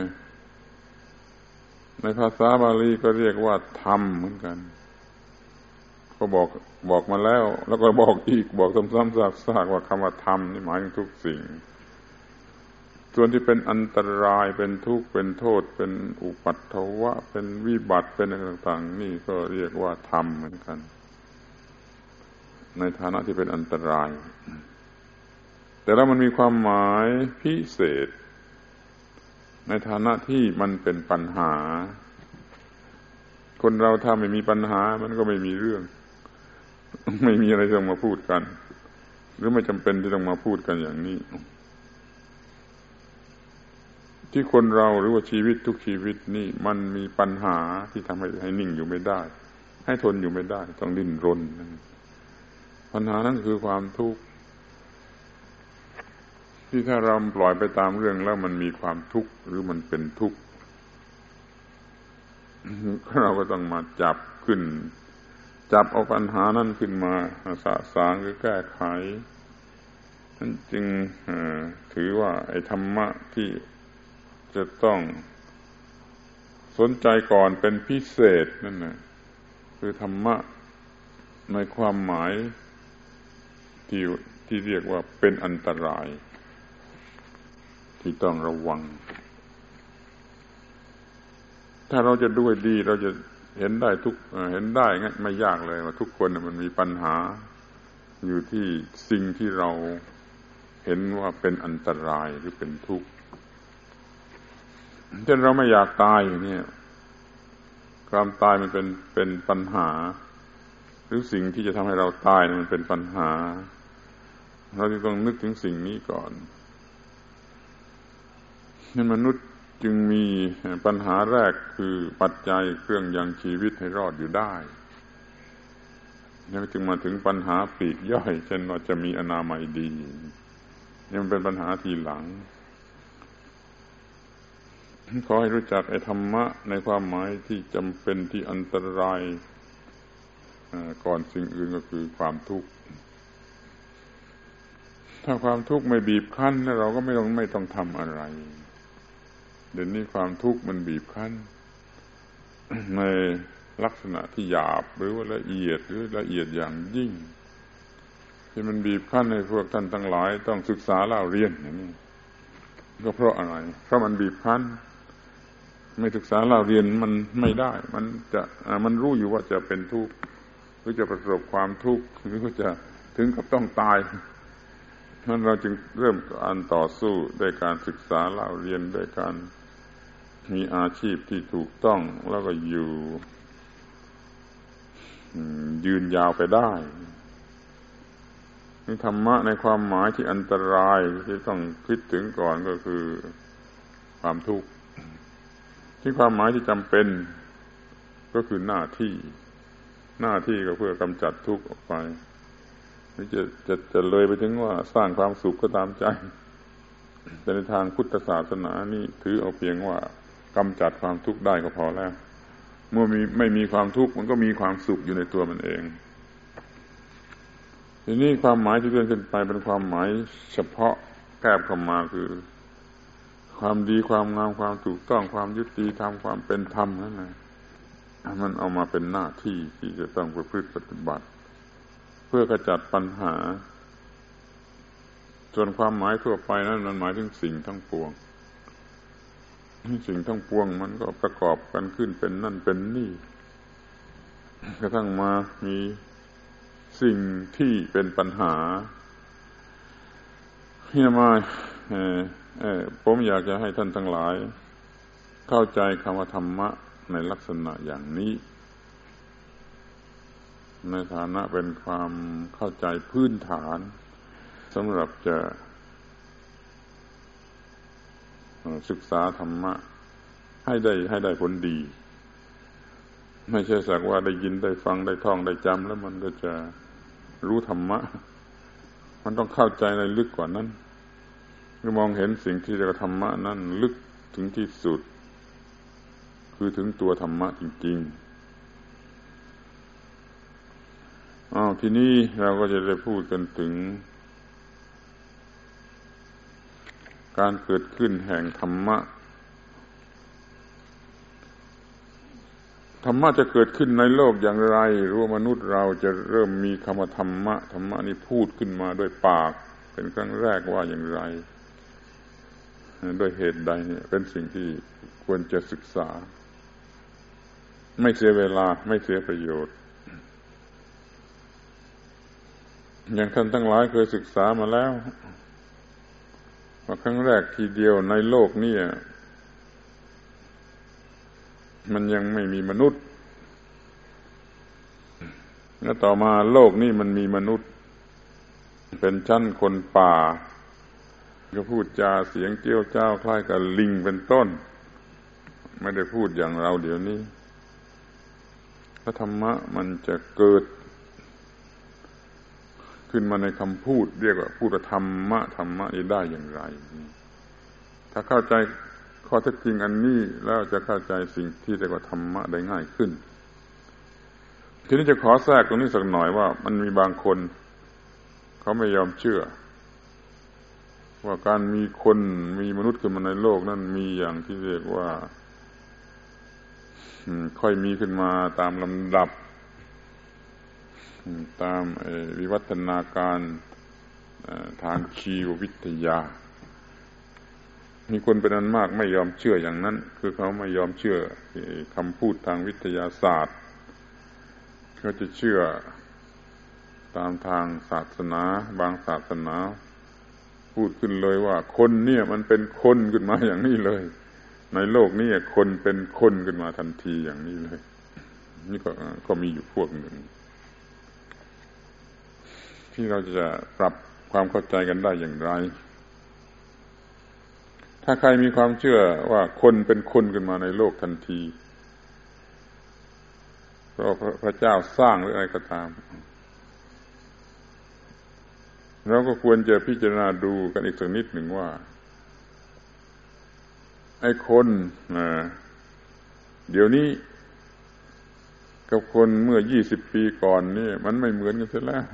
ในภาษาบาลีก็เรียกว่าธรรมเหมือนกันก็บอกบอกมาแล้วแล้วก็บอกอีกบอกซ้ำๆซากๆว่าคำว่าธรรมนี่หมายถึงทุกสิ่งส่วนที่เป็นอันตรายเป็นทุกข์เป็นโทษเป็นอุปัฏฐวะเป็นวิบัติเป็นอะไรต่างๆนี่ก็เรียกว่าธรรมเหมือนกันในฐานะที่เป็นอันตรายแต่แล้วมันมีความหมายพิเศษในฐานะที่มันเป็นปัญหาคนเราถ้าไม่มีปัญหามันก็ไม่มีเรื่องไม่มีอะไรต้องมาพูดกันหรือไม่จำเป็นที่ต้องมาพูดกันอย่างนี้ที่คนเราหรือว่าชีวิตทุกชีวิตนี่มันมีปัญหาที่ทำให้ให้นิ่งอยู่ไม่ได้ให้ทนอยู่ไม่ได้ต้องดิ้นรนปัญหานั้นคือความทุกข์ที่ถ้าเราปล่อยไปตามเรื่องแล้วมันมีความทุกข์หรือมันเป็นทุกข์เราก็ต้องมาจับขึ้นจับเอาปัญหานั้นขึ้นมาสะสางหรือแก้ไขนั่นจึงถือว่าไอ้ธรรมะที่จะต้องสนใจก่อนเป็นพิเศษนั่นนะคือธรรมะในความหมายที่ที่เรียกว่าเป็นอันตรายที่ต้องระวังถ้าเราจะด้วยดีเราจะเห็นได้ทุกเห็นได้งั้นไม่ยากเลยว่าทุกคนมันมีปัญหาอยู่ที่สิ่งที่เราเห็นว่าเป็นอันตรายหรือเป็นทุกข์เช่นเราไม่อยากตายเนี่ยความตายมันเป็นเป็นปัญหาหรือสิ่งที่จะทำให้เราตายมันเป็นปัญหาเราจะต้องนึกถึงสิ่งนี้ก่อนนี่มนุษย์จึงมีปัญหาแรกคือปัจจัยเครื่องยังชีวิตให้รอดอยู่ได้แล้วจึงมาถึงปัญหาปลีกย่อยเช่นว่าจะมีอนามัยดีนี่มันเป็นปัญหาทีหลังขอให้รู้จักไอ้ธรรมะในความหมายที่จำเป็นที่อันตรายก่อนสิ่งอื่นก็คือความทุกข์ถ้าความทุกข์ไม่บีบคั้นเราก็ไม่ต้องไม่ต้องทำอะไรเดี๋ยวนี้ความทุกข์มันบีบคั้นในลักษณะที่หยาบหรือว่าละเอียดหรือละเอียดอย่างยิ่งที่มันบีบคั้นให้พวกท่านทั้งหลายต้องศึกษาเล่าเรียนอย่างนี้ก็เพราะอะไรเพราะมันบีบคั้นไม่ศึกษาเล่าเรียนมันไม่ได้มันจะมันรู้อยู่ว่าจะเป็นทุกข์หรือจะประสบความทุกข์หรือว่าจะถึงกับต้องตายนั้นเราจึงเริ่มการต่อสู้ด้วยการศึกษาเล่าเรียนด้วยการมีอาชีพที่ถูกต้องแล้วก็อยู่ยืนยาวไปได้ธรรมะในความหมายที่อันตรายที่ต้องคิดถึงก่อนก็คือความทุกข์ที่ความหมายที่จำเป็นก็คือหน้าที่หน้าที่ก็เพื่อกำจัดทุกข์ออกไปนี่จะจะจะเลยไปถึงว่าสร้างความสุขก็ตามใจแต่ในทางพุทธศาสนานี่ถือเอาเพียงว่ากำจัดความทุกข์ได้ก็พอแล้วเมื่อมีไม่มีความทุกข์มันก็มีความสุขอยู่ในตัวมันเองทีนี้ความหมายที่เลื่อนขึ้นไปเป็นความหมายเฉพาะแคบเข้ามาคือความดีความงามความถูกต้องความยุติธรรมความเป็นธรรมนั่นแหละมันเอามาเป็นหน้าที่ที่จะต้องประพฤติปฏิบัติเพื่อขจัดปัญหาส่วนความหมายทั่วไปนั้นมันหมายถึงสิ่งทั้งปวงสิ่งทั้งปวงมันก็ประกอบกันขึ้นเป็นนั่นเป็นนี่กระทั่งมามีสิ่งที่เป็นปัญหาที่มาเอ่อเอ่อผมอยากจะให้ท่านทั้งหลายเข้าใจคำว่าธรรมะในลักษณะอย่างนี้ในฐานะเป็นความเข้าใจพื้นฐานสำหรับจะศึกษาธรรมะให้ได้ให้ได้ผลดีไม่ใช่สักว่าได้ยินได้ฟังได้ท่องได้จำแล้วมันก็จะรู้ธรรมะมันต้องเข้าใจในลึกกว่านั้นคือมองเห็นสิ่งที่เรียกว่าธรรมะนั้นลึกถึงที่สุดคือถึงตัวธรรมะจริงๆอ้าวทีนี้เราก็จะได้พูดกันถึงการเกิดขึ้นแห่งธรรมะธรรมะจะเกิดขึ้นในโลกอย่างไรรู้ว่ามนุษย์เราจะเริ่มมีคำว่าธรรมะธรรมะนี่พูดขึ้นมาด้วยปากเป็นครั้งแรกว่าอย่างไรด้วยเหตุใดเนี่ยเป็นสิ่งที่ควรจะศึกษาไม่เสียเวลาไม่เสียประโยชน์อย่างท่านทั้งหลายเคยศึกษามาแล้วว่าครั้งแรกทีเดียวในโลกนี้มันยังไม่มีมนุษย์แล้วต่อมาโลกนี้มันมีมนุษย์เป็นชั้นคนป่าก็พูดจาเสียงเกี้ยวเจ้าคล้ายกับลิงเป็นต้นไม่ได้พูดอย่างเราเดี๋ยวนี้ถ้าธรรมะมันจะเกิดขึ้นมาในคำพูดเรียกว่าพูดธรรมะธรรมะนี้ได้อย่างไรถ้าเข้าใจข้อเท็จจริงอันนี้แล้วจะเข้าใจสิ่งที่เรียกว่าธรรมะได้ง่ายขึ้นทีนี้จะขอแทรกตรงนี้สักหน่อยว่ามันมีบางคนเขาไม่ยอมเชื่อว่าการมีคนมีมนุษย์ขึ้นมาในโลกนั้นมีอย่างที่เรียกว่าค่อยมีขึ้นมาตามลำดับตามวิวัฒนาการทางชีววิทยามีคนเป็นอันมากไม่ยอมเชื่ออย่างนั้นคือเขาไม่ยอมเชื่อคำพูดทางวิทยาศาสตร์เขาจะเชื่อตามทางศาสนาบางศาสนาพูดขึ้นเลยว่าคนเนี่ยมันเป็นคนขึ้นมาอย่างนี้เลยในโลกนี้คนเป็นคนขึ้นมาทันทีอย่างนี้เลยนี่ก็ก็มีอยู่พวกหนึ่งที่เราจะปรับความเข้าใจกันได้อย่างไรถ้าใครมีความเชื่อว่าคนเป็นคนขึ้นมาในโลกทันทีเพราะพระเจ้าสร้างหรืออะไรก็ตามเราก็ควรจะพิจารณาดูกันอีกสักนิดหนึ่งว่าไอ้คนเดี๋ยวนี้กับคนเมื่อยี่สิบปีก่อนนี่มันไม่เหมือนกันเสียแล้ว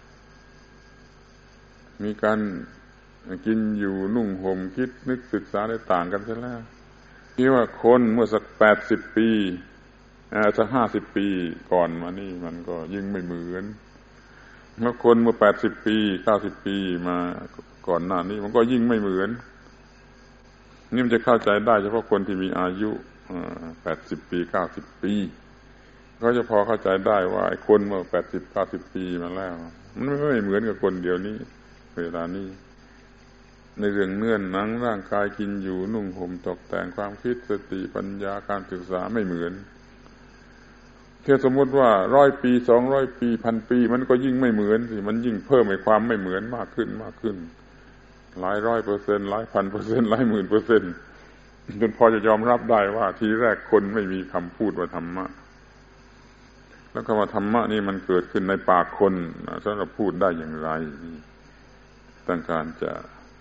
มีการกินอยู่นุ่งห่มคิดนึกศึกษาได้ต่างกันเสียแล้วที่ว่าคนเมื่อสักแปดสิบปีอ่าสักห้าสิบปีก่อนมานี่มันก็ยิ่งไม่เหมือนแล้วคนเมื่อแปดสิบปีเก้าสิบปีมาก่อนหน้านี้มันก็ยิ่งไม่เหมือนนี่มันจะเข้าใจได้เฉพาะคนที่มีอายุแปดสิบปีเก้าสิบปีก็จะพอเข้าใจได้ว่าไอ้คนเมื่อแปดสิบ เก้าสิบปีมาแล้วมันไม่เหมือนกับคนเดี๋ยวนี้เวลานี้ในเรื่องเนื้อหนังร่างกายกินอยู่นุ่งห่มตกแต่งความคิดสติปัญญาการศึกษาไม่เหมือนเทียบสมมติว่าร้อยปีสองร้อยปีพันปีมันก็ยิ่งไม่เหมือนสิมันยิ่งเพิ่มไอ้ความไม่เหมือนมากขึ้นมากขึ้นหลายร้อยเปอร์เซ็นต์หลายพันเปอร์เซ็นต์หลายหมื่นเปอร์เซ็นต์จนพอจะยอมรับได้ว่าทีแรกคนไม่มีคำพูดว่าธรรมะแล้วคำว่าธรรมะนี่มันเกิดขึ้นในปากคนสำหรับพูดได้อย่างไรต้องการจะ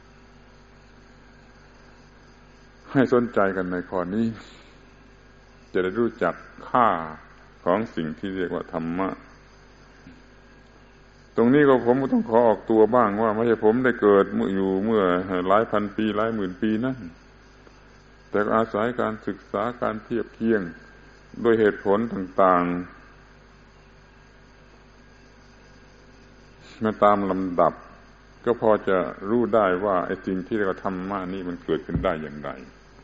ให้สนใจกันในข้อนี้จะได้รู้จักค่าของสิ่งที่เรียกว่าธรรมะตรงนี้ก็ผมก็ต้องขอออกตัวบ้างว่าไม่ใช่ผมได้เกิดอยู่เมื่อหลายพันปีหลายหมื่นปีนั่นแต่อาศัยการศึกษาการเทียบเคียงโดยเหตุผลต่างๆมาตามลำดับก็พอจะรู้ได้ว่าไอ้สิ่งที่เรียกว่าธรรมะนี่มันเกิดขึ้นได้อย่างไร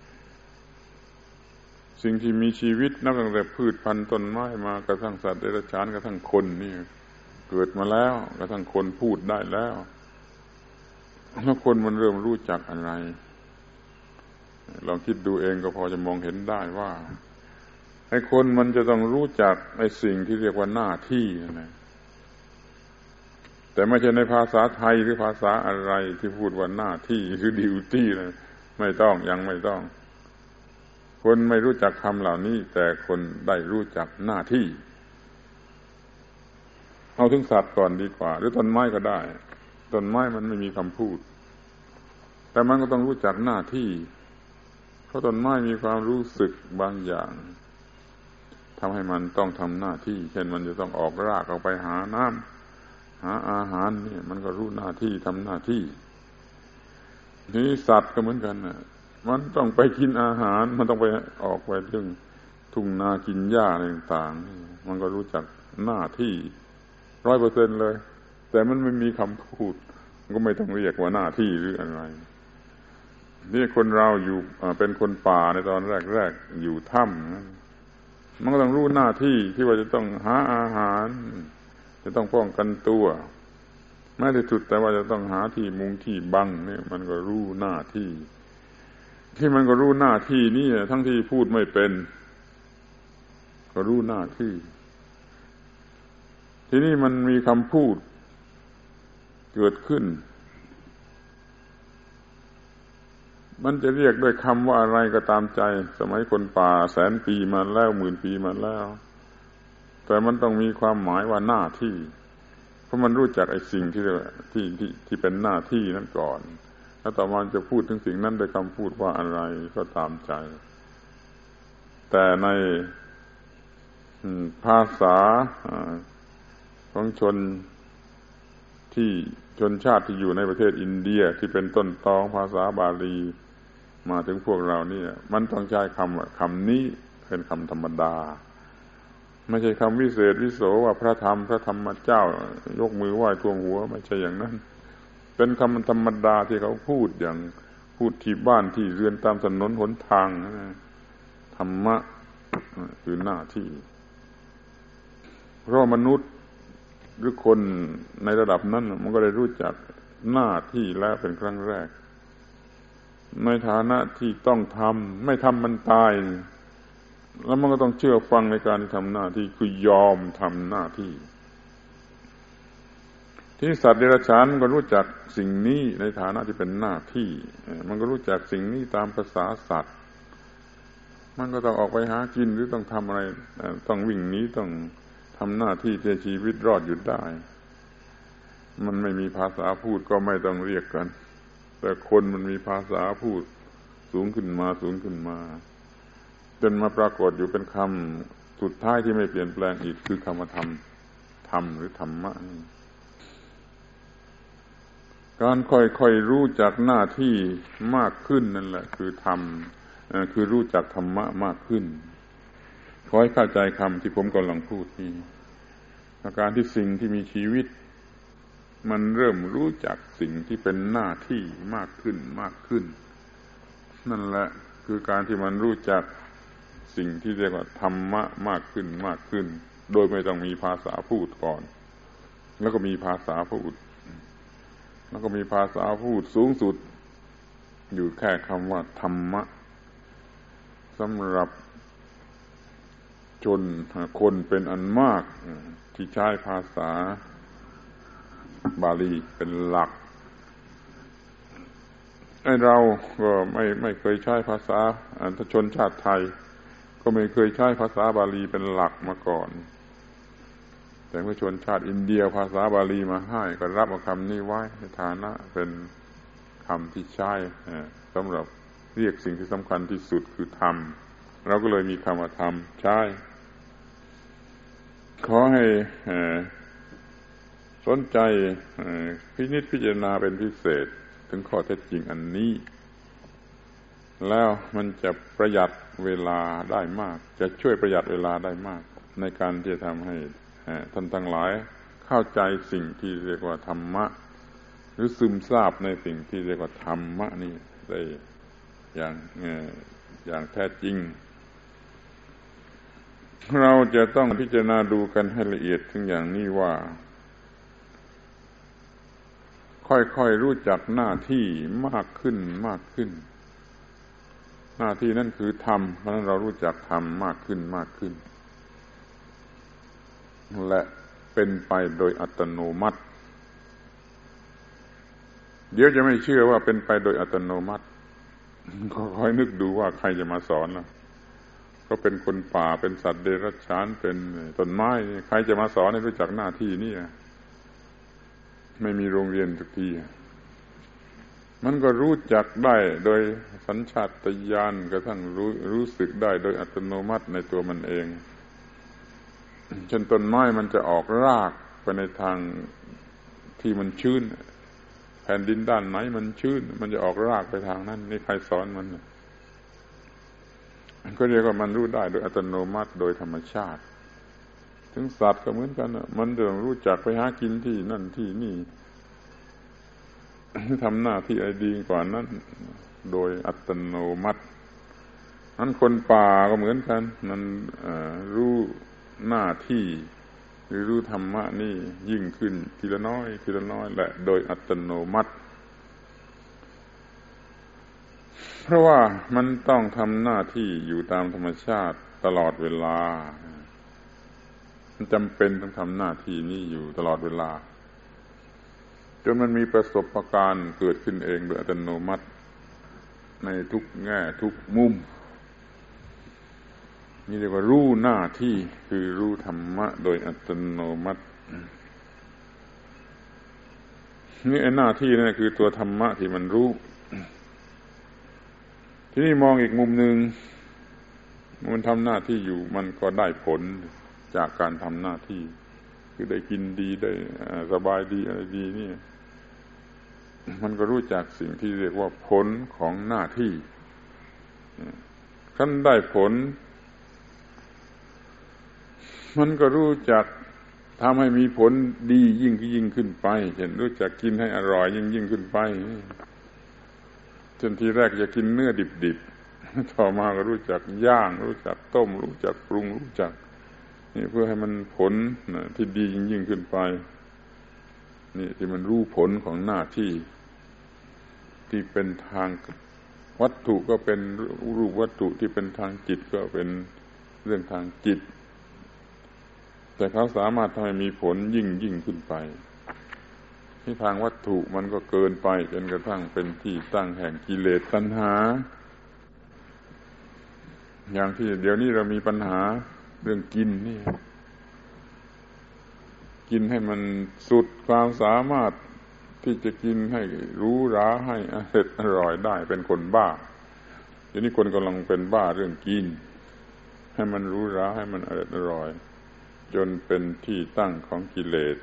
สิ่งที่มีชีวิตนับตั้งแต่พืชพันธุ์ต้นไม้มากระทั่งสัตว์เดรัจฉานกระทั่งคนนี่เกิดมาแล้วกระทั่งคนพูดได้แล้วแล้วคนมันเริ่มรู้จักอะไรลองคิดดูเองก็พอจะมองเห็นได้ว่าไอ้คนมันจะต้องรู้จักไอ้สิ่งที่เรียกว่าหน้าที่นะแต่ไม่ใช่ในภาษาไทยหรือภาษาอะไรที่พูดว่าหน้าที่หรือดิวตี้นะไม่ต้องยังไม่ต้องคนไม่รู้จักคำเหล่านี้แต่คนได้รู้จักหน้าที่เอาถึงสัตว์ก่อนดีกว่าหรือต้นไม้ก็ได้ต้นไม้มันไม่มีคำพูดแต่มันก็ต้องรู้จักหน้าที่เพราะต้นไม้มีความรู้สึกบางอย่างทำให้มันต้องทำหน้าที่เช่นมันจะต้องออกรากออกไปหาน้ำหาอาหารนี่มันก็รู้หน้าที่ทำหน้าที่นี่สัตว์ก็เหมือนกันนะมันต้องไปกินอาหารมันต้องไปออกไปเรื่องทุ่งนากินหญ้าอะไรต่างๆมันก็รู้จักหน้าที่ร้อยเปอร์เซ็นต์เลยแต่มันไม่มีคำพูดมันก็ไม่ต้องเรียกว่าหน้าที่หรืออะไรนี่คนเราอยู่เป็นคนป่าในตอนแรกๆอยู่ถ้ำมันก็ต้องรู้หน้าที่ที่ว่าจะต้องหาอาหารจะต้องป้องกันตัวแม้ที่สุดแต่ว่าจะต้องหาที่มุงที่บังนี่มันก็รู้หน้าที่ที่มันก็รู้หน้าที่นี่ทั้งที่พูดไม่เป็นก็รู้หน้าที่ทีนี้มันมีคำพูดเกิดขึ้นมันจะเรียกด้วยคำว่าอะไรก็ตามใจสมัยคนป่าแสนปีมาแล้วหมื่นปีมาแล้วแต่มันต้องมีความหมายว่าหน้าที่เพราะราะมันรู้จักไอ้สิ่งที่ที่ที่ที่เป็นหน้าที่นั้นก่อนแล้วต่อมาจะพูดถึงสิ่งนั้นโดยคำพูดว่าอะไรก็ตามใจแต่ในภาษาของชนที่ชนชาติที่อยู่ในประเทศอินเดียที่เป็นต้นตอภาษาบาลีมาถึงพวกเรานี่มันต้องใช้คำคำนี้เป็นคำธรรมดาไม่ใช่คำวิเศษวิโสว่าพระธรรมพระธรรมเจ้ายกมือไหว้ท่วมหัวไม่ใช่อย่างนั้นเป็นคำธรรมดาที่เขาพูดอย่างพูดที่บ้านที่เรือนตามถนนหนทางธรรมะคือหน้าที่เพราะมนุษย์หรือคนในระดับนั้นมันก็ได้รู้จักหน้าที่แล้วเป็นครั้งแรกในฐานะที่ต้องทำไม่ทำมันตายแล้วมันก็ต้องเชื่อฟังในการทำหน้าที่คือยอมทำหน้าที่ที่สัตว์เดรัจฉานมันก็รู้จักสิ่งนี้ในฐานะที่เป็นหน้าที่มันก็รู้จักสิ่งนี้ตามภาษาสัตว์มันก็ต้องออกไปหากินหรือต้องทำอะไรต้องวิ่งหนีต้องทำหน้าที่ที่ชีวิตรอดอยู่ได้มันไม่มีภาษาพูดก็ไม่ต้องเรียกกันแต่คนมันมีภาษาพูดสูงขึ้นมาสูงขึ้นมาจนมาปรากฏอยู่เป็นคำสุดท้ายที่ไม่เปลี่ยนแปลงอีกคือคำว่าธรรมธรรมหรือธรรมะการค่อยๆรู้จักหน้าที่มากขึ้นนั่นแหละคือธรรมคือรู้จักธรรมะมากขึ้นขอให้เข้าใจคำที่ผมกำลังพูดนี้อาการที่สิ่งที่มีชีวิตมันเริ่มรู้จักสิ่งที่เป็นหน้าที่มากขึ้นมากขึ้นนั่นแหละคือการที่มันรู้จักสิ่งที่เรียกว่าธรรมะมากขึ้นมากขึ้นโดยไม่ต้องมีภาษาพูดก่อนแล้วก็มีภาษาพูดแล้วก็มีภาษาพูดสูงสุดอยู่แค่คำว่าธรรมะสำหรับชนคนเป็นอันมากที่ใช้ภาษาบาลีเป็นหลักไอ้เราก็ไม่ไม่เคยใช้ภาษาชนชาติไทยก็ไม่เคยใช้ภาษาบาลีเป็นหลักมาก่อนแต่เมื่อชนชาติอินเดียภาษาบาลีมาให้ก็รับเอาคำนี้ไว้ในฐานะเป็นคำที่ใช้สำหรับเรียกสิ่งที่สำคัญที่สุดคือธรรมเราก็เลยมีคำว่าธรรมใช้ขอให้สนใจพินิจพิจารณาเป็นพิเศษถึงข้อเท็จจริงอันนี้แล้วมันจะประหยัดเวลาได้มากจะช่วยประหยัดเวลาได้มากในการที่จะทำให้ท่านทั้งหลายเข้าใจสิ่งที่เรียกว่าธรรมะหรือซึมซาบในสิ่งที่เรียกว่าธรรมะนี่ได้อย่างอย่างแท้จริงเราจะต้องพิจารณาดูกันให้ละเอียดถึงอย่างนี้ว่าค่อยๆรู้จักหน้าที่มากขึ้นมากขึ้นหน้าที่นั่นคือธรรมเพราะฉะนั้นเรารู้จักธรรมมากขึ้นมากขึ้นและเป็นไปโดยอัตโนมัติเดี๋ยวจะไม่เชื่อว่าเป็นไปโดยอัตโนมัติก็ค่อยนึกดูว่าใครจะมาสอนล่ะก็เป็นคนป่าเป็นสัตว์เดรัจฉานเป็นต้นไม้ใครจะมาสอนให้รู้จักหน้าที่นี่ไม่มีโรงเรียนสักทีมันก็รู้จักได้โดยสัญชาตญาณกระทั่งรู้รู้สึกได้โดยอัตโนมัติในตัวมันเองเช่นต้นไม้มันจะออกรากไปในทางที่มันชื้นแผ่นดินด้านไหนมันชื้นมันจะออกรากไปทางนั้นนี่ใครสอนมันก็เรียกว่ามันรู้ได้โดยอัตโนมัติโดยธรรมชาติถึงสัตว์ก็เหมือนกันมันจะรู้จักไปหากินที่นั่นที่นี่ทำหน้าที่ไอ้ดีกว่านั้นโดยอัตโนมัตินั้นคนป่าก็เหมือนกันมันรู้หน้าที่หรือรู้ธรรมะนี่ยิ่งขึ้นทีละน้อยทีละน้อยและโดยอัตโนมัติเพราะว่ามันต้องทำหน้าที่อยู่ตามธรรมชาติตลอดเวลามันจำเป็นต้องทำหน้าที่นี้อยู่ตลอดเวลาจนมันมีประสบการณ์เกิดขึ้นเองโดยอัตโนมัติในทุกแง่ทุกมุมนี่เรียกว่ารู้หน้าที่คือรู้ธรรมะโดยอัตโนมัตินี่ไอ้หน้าที่นั่นคือตัวธรรมะที่มันรู้ที่นี่มองอีกมุมหนึ่งมันทำหน้าที่อยู่มันก็ได้ผลจากการทำหน้าที่คือได้กินดีได้สบายดีอะไรดีนี่มันก็รู้จักสิ่งที่เรียกว่าผลของหน้าที่ขั้นได้ผลมันก็รู้จักทำให้มีผลดียิ่งยิ่งขึ้นไปเช่นรู้จักกินให้อร่อยยิ่งยิ่งขึ้นไปจนทีแรกจะกินเนื้อดิบๆต่อมาก็รู้จักย่างรู้จักต้มรู้จักปรุงรู้จักนี่เพื่อให้มันผลที่ดียิ่งยิ่งขึ้นไปนี่ที่มันรู้ผลของหน้าที่ที่เป็นทางวัตถุก็เป็นรูปวัตถุที่เป็นทางจิตก็เป็นเรื่องทางจิตแต่เขาสามารถทำให้มีผลยิ่งยิ่งขึ้นไปที่ทางวัตถุมันก็เกินไปจนกระทั่งเป็นที่ตั้งแห่งกิเลสตัณหาอย่างที่เดี๋ยวนี้เรามีปัญหาเรื่องกินนี่กินให้มันสุดความสามารถที่จะกินให้รู้ราให้อร่อยอร่อยได้เป็นคนบ้าเดี๋ยวนี้คนกำลังเป็นบ้าเรื่องกินให้มันรู้ราให้มันอร่อยอร่อยจนเป็นที่ตั้งของกิเลส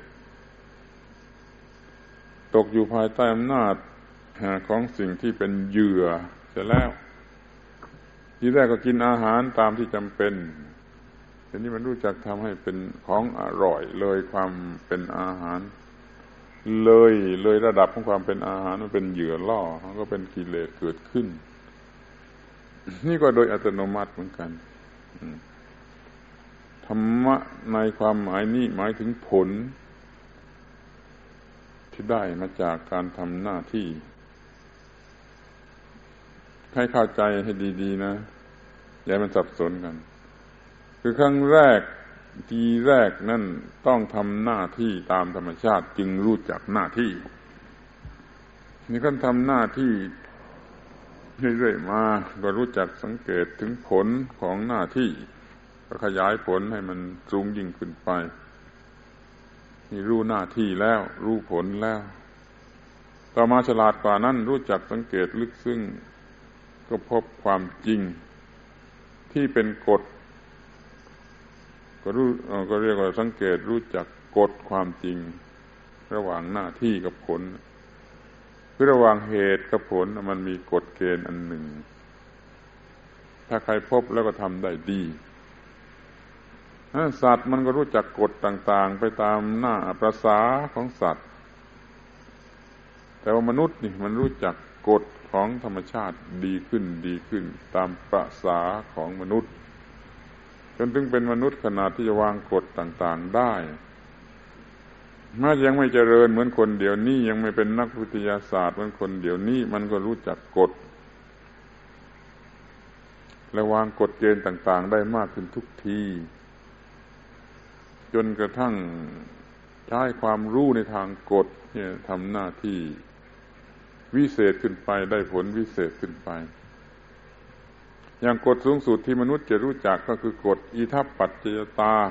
ตกอยู่ภายใต้อำนาจของสิ่งที่เป็นเหยื่อเสียแล้วทีแรกก็กินอาหารตามที่จำเป็นทีนี้มันรู้จักทำให้เป็นของอร่อยเลยความเป็นอาหารเลยเลยระดับของความเป็นอาหารมันเป็นเหยื่อล่อมันก็เป็นกิเลสเกิดขึ้นนี่ก็โดยอัตโนมัติเหมือนกันธรรมะในความหมายนี้หมายถึงผลที่ได้มาจากการทำหน้าที่ให้เข้าใจให้ดีๆนะอย่ามันสับสนกันคือครั้งแรกทีแรกนั่นต้องทำหน้าที่ตามธรรมชาติจึงรู้จักหน้าที่นี่ขั้นทำหน้าที่เรื่อยๆมาก็รู้จักสังเกตถึงผลของหน้าที่ก็ขยายผลให้มันสูงยิ่งขึ้นไปนี่รู้หน้าที่แล้วรู้ผลแล้วต่อมาฉลาดกว่านั้นรู้จักสังเกตลึกซึ้งก็พบความจริงที่เป็นกฎก็รู้ก็เรียกว่าสังเกตรู้จักกฎความจริงระหว่างหน้าที่กับผลคือระหว่างเหตุกับผลมันมีกฎเกณฑ์อันหนึ่งถ้าใครพบแล้วก็ทำได้ดีสัตว์มันก็รู้จักกฎต่างๆไปตามหน้าประสาของสัตว์แต่ว่ามนุษย์นี่มันรู้จักกฎของธรรมชาติดีขึ้นดีขึ้นตามประสาของมนุษย์จนถึงเป็นมนุษย์ขนาดที่จะวางกฎต่างๆได้แม้ยังไม่เจริญเหมือนคนเดี๋ยวนี้ยังไม่เป็นนักวิทยาศาสตร์เหมือนคนเดี๋ยวนี้มันก็รู้จักกฎและวางกฎเกณฑ์ต่างๆได้มากขึ้นทุกทีจนกระทั่งใช้ความรู้ในทางกฎเนี่ยทำหน้าที่วิเศษขึ้นไปได้ผลวิเศษขึ้นไปอย่างกฎสูงสุดที่มนุษย์จะรู้จักก็คือกฎอิทัปปัจจยตา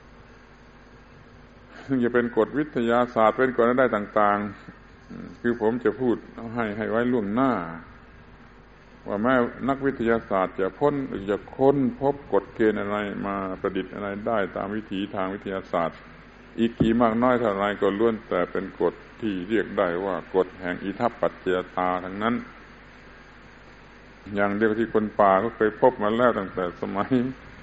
ซึ่งจะเป็นกฎวิทยาศาสตร์เป็นกฎอะไรต่างๆคือผมจะพูดให้ให้ไว้ล่วงหน้าว่าแม้นักวิทยาศาสตร์จะพ้นจะค้นพบกฎเกณฑ์อะไรมาประดิษฐ์อะไรได้ตามวิถีทางวิทยาศาสตร์อีกกี่มากน้อยเท่าไรก็ล้วนแต่เป็นกฎที่เรียกได้ว่ากฎแห่งอิทัปปัจจยตาทั้งนั้นอย่างเดียวที่คนป่าก็เคยพบมาแล้วตั้งแต่สมัย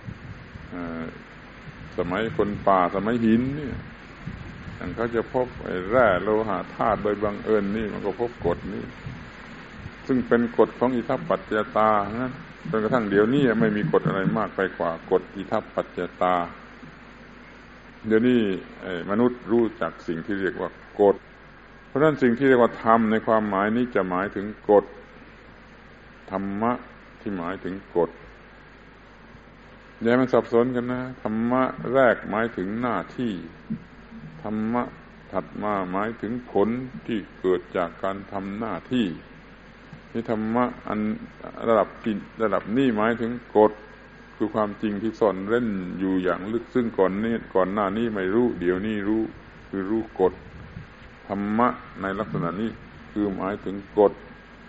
สมัยคนป่าสมัยหินนี่อย่างเขาจะพบไอ้แร่โลหะธาตุโดยบังเอิญนี่มันก็พบกฎนี้ซึ่งเป็นกฎของอิทัปปัจจยตานะจนกระทั่งเดี๋ยวนี้ไม่มีกฎอะไรมากไปกว่ากฎอิทัปปัจจยตาเดี๋ยวนี้มนุษย์รู้จักสิ่งที่เรียกว่ากฎเพราะฉะนั้นสิ่งที่เรียกว่าธรรมในความหมายนี้จะหมายถึงกฎธรรมะที่หมายถึงกฎอย่าให้มันสับสนกันนะธรรมะแรกหมายถึงหน้าที่ธรรมะถัดมาหมายถึงผลที่เกิดจากการทำหน้าที่นี่ธรรมะอันระดับจิตระดับนี้หมายถึงกฎคือความจริงที่ซ่อนเร้นอยู่อย่างลึกซึ้งก่อนนี้ก่อนหน้านี้ไม่รู้เดี๋ยวนี้รู้คือรู้กฎผธรรมะในลักษณะนี้คือหมายถึงกฎ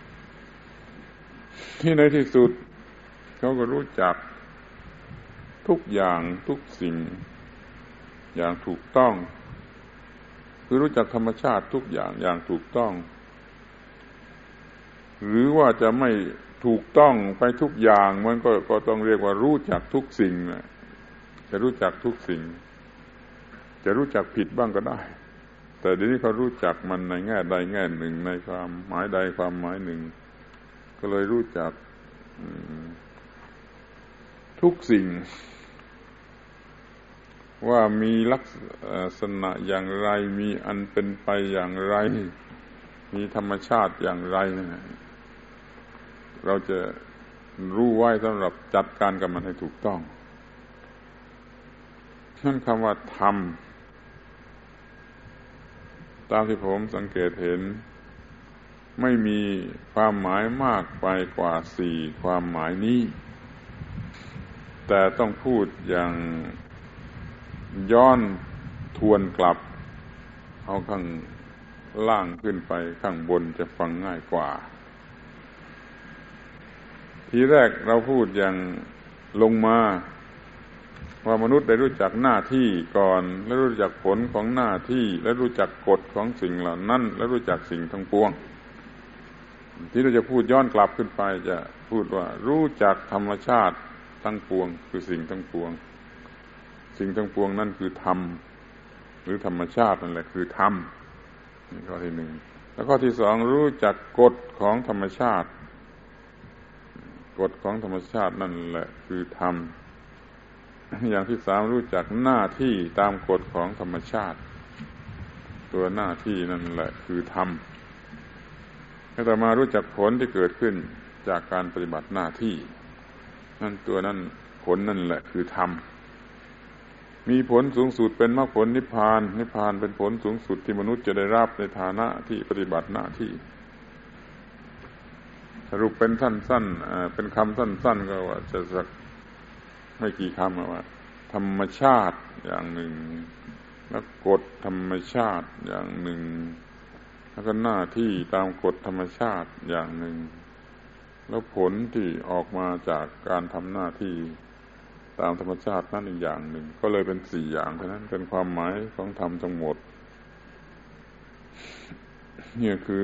ที่ในที่สุดเขาก็รู้จักทุกอย่างทุกสิ่งอย่างถูกต้องคือรู้จักธรรมชาติทุกอย่างอย่างถูกต้องหรือว่าจะไม่ถูกต้องไปทุกอย่างมันก็ก็ต้องเรียกว่ารู้จักทุกสิ่งนะจะรู้จักทุกสิ่งจะรู้จักผิดบ้างก็ได้แต่เดี๋ยวนี้เขารู้จักมันในแง่ใดแง่หนึ่งในความหมายใดความหมายหนึ่งก็เลยรู้จักทุกสิ่งว่ามีลักษณะอย่างไรมีอันเป็นไปอย่างไรมีธรรมชาติอย่างไรเราจะรู้ไว้สำหรับจัดการกับมันให้ถูกต้องนั่นคำว่าธรรมตามที่ผมสังเกตเห็นไม่มีความหมายมากไปกว่าสี่ความหมายนี้แต่ต้องพูดอย่างย้อนทวนกลับเอาข้างล่างขึ้นไปข้างบนจะฟังง่ายกว่าทีแรกเราพูดอย่างลงมาว่ามนุษย์ได้รู้จักหน้าที่ก่อนและรู้จักผลของหน้าที่และรู้จักกฎของสิ่งเหล่านั้นและรู้จักสิ่งทั้งปวงที่เราจะพูดย้อนกลับขึ้นไปจะพูดว่ารู้จักธรรมชาติทั้งปวงคือสิ่งทั้งปวงสิ่งทั้งปวงนั่นคือธรรมหรือธรรมชาตินั่นแหละคือธรรมนี่ข้อที่หนึ่งแล้วข้อที่สองรู้จักกฎของธรรมชาติกฎของธรรมชาตินั่นแหละคือธรรมอย่างที่สามรู้จักหน้าที่ตามกฎของธรรมชาติตัวหน้าที่นั่นแหละคือธรรมแล้วต่อมารู้จักผลที่เกิดขึ้นจากการปฏิบัติหน้าที่นั่นตัวนั้นผลนั่นแหละคือธรรมมีผลสูงสุดเป็นมรรคผลนิพพานนิพพานเป็นผลสูงสุดที่มนุษย์จะได้รับในฐานะที่ปฏิบัติหน้าที่สรุปเป็นสั้นๆเป็นคำสั้นๆก็ว่าจะสักไม่กี่คำว่าธรรมชาติอย่างหนึ่งแล้วกฎธรรมชาติอย่างหนึ่งแล้วก็หน้าที่ตามกฎธรรมชาติอย่างหนึ่งแล้วผลที่ออกมาจากการทำหน้าที่ตามธรรมชาตินั่นอีกอย่างหนึ่งก็เลยเป็นสี่อย่างเท่านั้นเป็นความหมายของธรรมทั้งหมดนี่คือ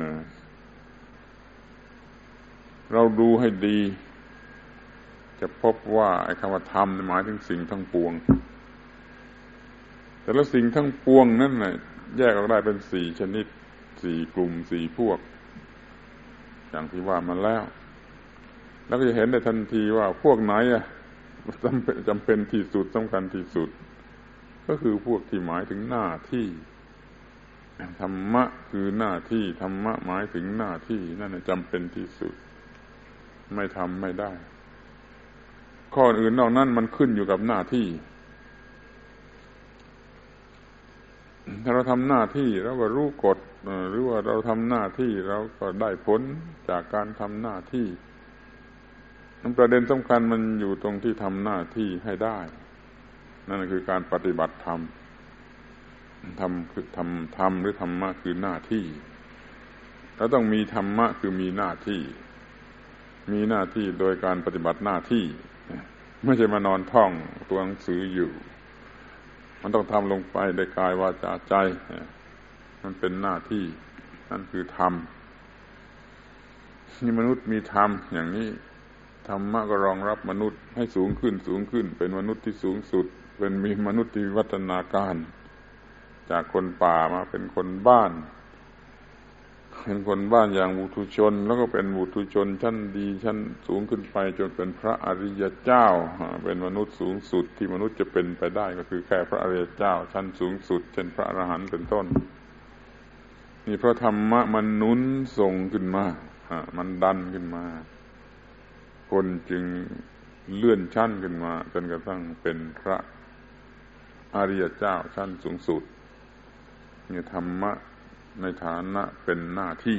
เราดูให้ดีจะพบว่าไอ้คำว่าธรรมหมายถึงสิ่งทั้งปวงแต่ละสิ่งทั้งปวงนั่นน่ะแยกออกได้เป็นสี่ชนิดสี่กลุ่มสี่พวกอย่างที่ว่ามาแล้วแล้วก็จะเห็นได้ทันทีว่าพวกไหนอ่ะจำเป็นจำเป็นที่สุดสำคัญที่สุดก็คือพวกที่หมายถึงหน้าที่ธรรมะคือหน้าที่ธรรมะหมายถึงหน้าที่นั่นจำเป็นที่สุดไม่ทำไม่ได้ข้ออื่นนอกนั้นมันขึ้นอยู่กับหน้าที่ถ้าเราทำหน้าที่เราก็รู้กฎหรือว่าเราทำหน้าที่เราก็ได้ผลจากการทำหน้าที่ประเด็นสำคัญมันอยู่ตรงที่ทำหน้าที่ให้ได้นั่นคือการปฏิบัติธรรมทำคือทำธรรมหรือธรรมะคือหน้าที่เราต้องมีธรรมะคือมีหน้าที่มีหน้าที่โดยการปฏิบัติหน้าที่ไม่ใช่มานอนท่องตัวหนังสืออยู่มันต้องทำลงไปด้วยกายวาจาใจมันเป็นหน้าที่นั่นคือธรรมนี่มนุษย์มีธรรมอย่างนี้ธรรมะก็รองรับมนุษย์ให้สูงขึ้นสูงขึ้นเป็นมนุษย์ที่สูงสุดเป็นมีมนุษย์ที่วัฒนาการจากคนป่ามาเป็นคนบ้านเป็นคนบ้านอย่างบุถุชนแล้วก็เป็นบุถุชนชั้นดีชั้นสูงขึ้นไปจนเป็นพระอริยเจ้าเป็นมนุษย์สูงสุดที่มนุษย์จะเป็นไปได้ก็คือแค่พระอริยเจ้าชั้นสูงสุดเช่นพระอรหันต์เป็นต้นนี่เพราะธรรมะมันหนุนส่งขึ้นมามันดันขึ้นมาคนจึงเลื่อนชั้นขึ้นมาจนกระทั่งเป็นพระอริยเจ้าชั้นสูงสุดนี่ธรรมะในฐานะเป็นหน้าที่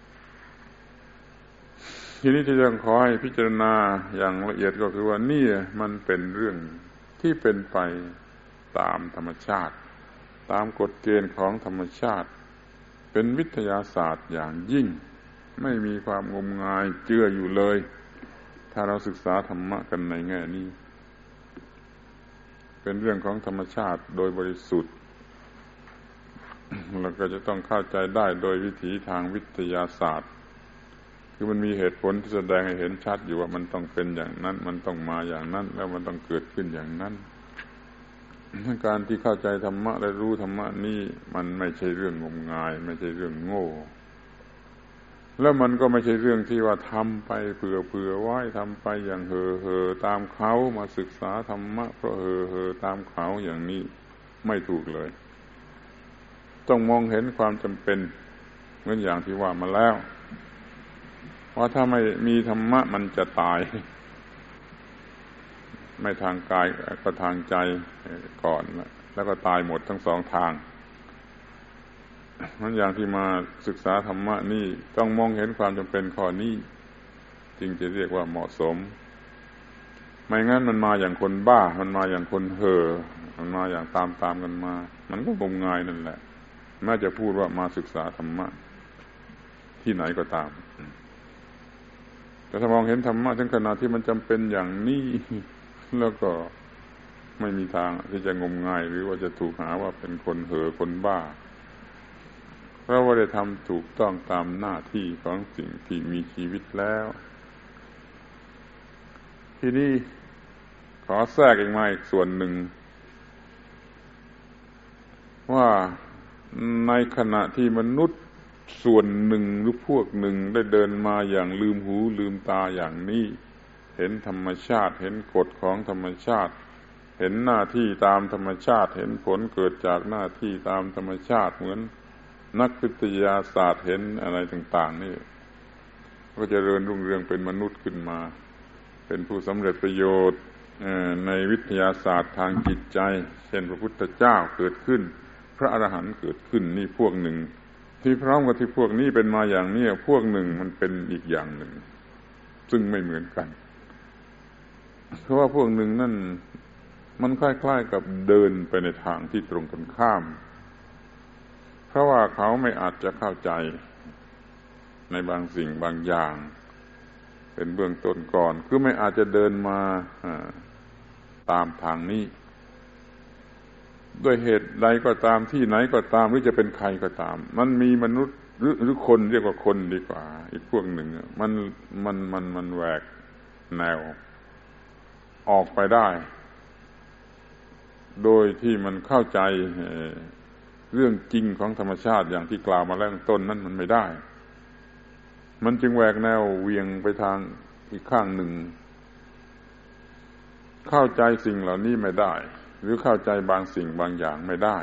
ทีนี้ที่จะขอให้พิจารณาอย่างละเอียดก็คือว่านี่มันเป็นเรื่องที่เป็นไปตามธรรมชาติตามกฎเกณฑ์ของธรรมชาติเป็นวิทยาศาสตร์อย่างยิ่งไม่มีความงมงายเจืออยู่เลยถ้าเราศึกษาธรรมะกันในแง่นี้เป็นเรื่องของธรรมชาติโดยบริสุทธิ์เราก็จะต้องเข้าใจได้โดยวิถีทางวิทยาศาสตร์คือมันมีเหตุผลที่แสดงให้เห็นชัดอยู่ว่ามันต้องเป็นอย่างนั้นมันต้องมาอย่างนั้นแล้วมันต้องเกิดขึ้นอย่างนั้นการที่เข้าใจธรรมะและรู้ธรรมะนี่มันไม่ใช่เรื่องงมงายไม่ใช่เรื่องโง่แล้วมันก็ไม่ใช่เรื่องที่ว่าทำไปเผื่อเผื่อไว้ทำไปอย่างเห่อเห่อตามเขามาศึกษาธรรมะเพราะเห่อเห่อตามเขาอย่างนี้ไม่ถูกเลยต้องมองเห็นความจำเป็นเหมือนอย่างที่ว่ามาแล้วว่าถ้าไม่มีธรรมะมันจะตายไม่ทางกายก็ทางใจก่อนแล้วก็ตายหมดทั้งสองทางมันอย่างที่มาศึกษาธรรมะนี่ต้องมองเห็นความจำเป็นข้อนี้จึงจะเรียกว่าเหมาะสมไม่งั้นมันมาอย่างคนบ้ามันมาอย่างคนเห่อมันมาอย่างตามตามกันมามันก็งมงายนั่นแหละแม้จะพูดว่ามาศึกษาธรรมะที่ไหนก็ตามแต่ถ้ามองเห็นธรรมะถึงขนาดที่มันจำเป็นอย่างนี้แล้วก็ไม่มีทางที่จะงมงายหรือว่าจะถูกหาว่าเป็นคนเห่อคนบ้าเพราะว่าได้ทำถูกต้องตามหน้าที่ของสิ่งที่มีชีวิตแล้วทีนี้ขอแทรกอีกมาอีกส่วนหนึ่งว่าในขณะที่มนุษย์ส่วนหนึ่งหรือพวกหนึ่งได้เดินมาอย่างลืมหูลืมตาอย่างนี้เห็นธรรมชาติเห็นกฎของธรรมชาติเห็นหน้าที่ตามธรรมชาติเห็นผลเกิดจากหน้าที่ตามธรรมชาติเหมือนนักวิทยาศาสตร์เห็นอะไรต่างๆนี่ก็จะเจริญรุ่งเรืองเป็นมนุษย์ขึ้นมาเป็นผู้สำเร็จประโยชน์ในวิทยาศาสตร์ทางจิตใจเช่นพระพุทธเจ้าเกิดขึ้นพระอรหันต์เกิดขึ้นนี่พวกหนึ่งที่พร้อมกับที่พวกนี้เป็นมาอย่างนี้พวกหนึ่งมันเป็นอีกอย่างหนึ่งซึ่งไม่เหมือนกันเพราะว่าพวกหนึ่งนั่นมันคล้ายๆกับเดินไปในทางที่ตรงกันข้ามเพราะว่าเขาไม่อาจจะเข้าใจในบางสิ่งบางอย่างเป็นเบื้องต้นก่อนคือไม่อาจจะเดินมาตามทางนี้ด้วยเหตุใดก็ตามที่ไหนก็ตามหรือจะเป็นใครก็ตามมันมีมนุษย์หรือหรือคนเรียกว่าคนดีกว่าอีกพวกหนึ่งมันมันมันมันแหวกแนวออกไปได้โดยที่มันเข้าใจเรื่องจริงของธรรมชาติอย่างที่กล่าวมาแล้วต้นนั้นมันไม่ได้มันจึงแหวกแนวเวียงไปทางอีกข้างหนึ่งเข้าใจสิ่งเหล่านี้ไม่ได้หรือเข้าใจบางสิ่งบางอย่างไม่ได้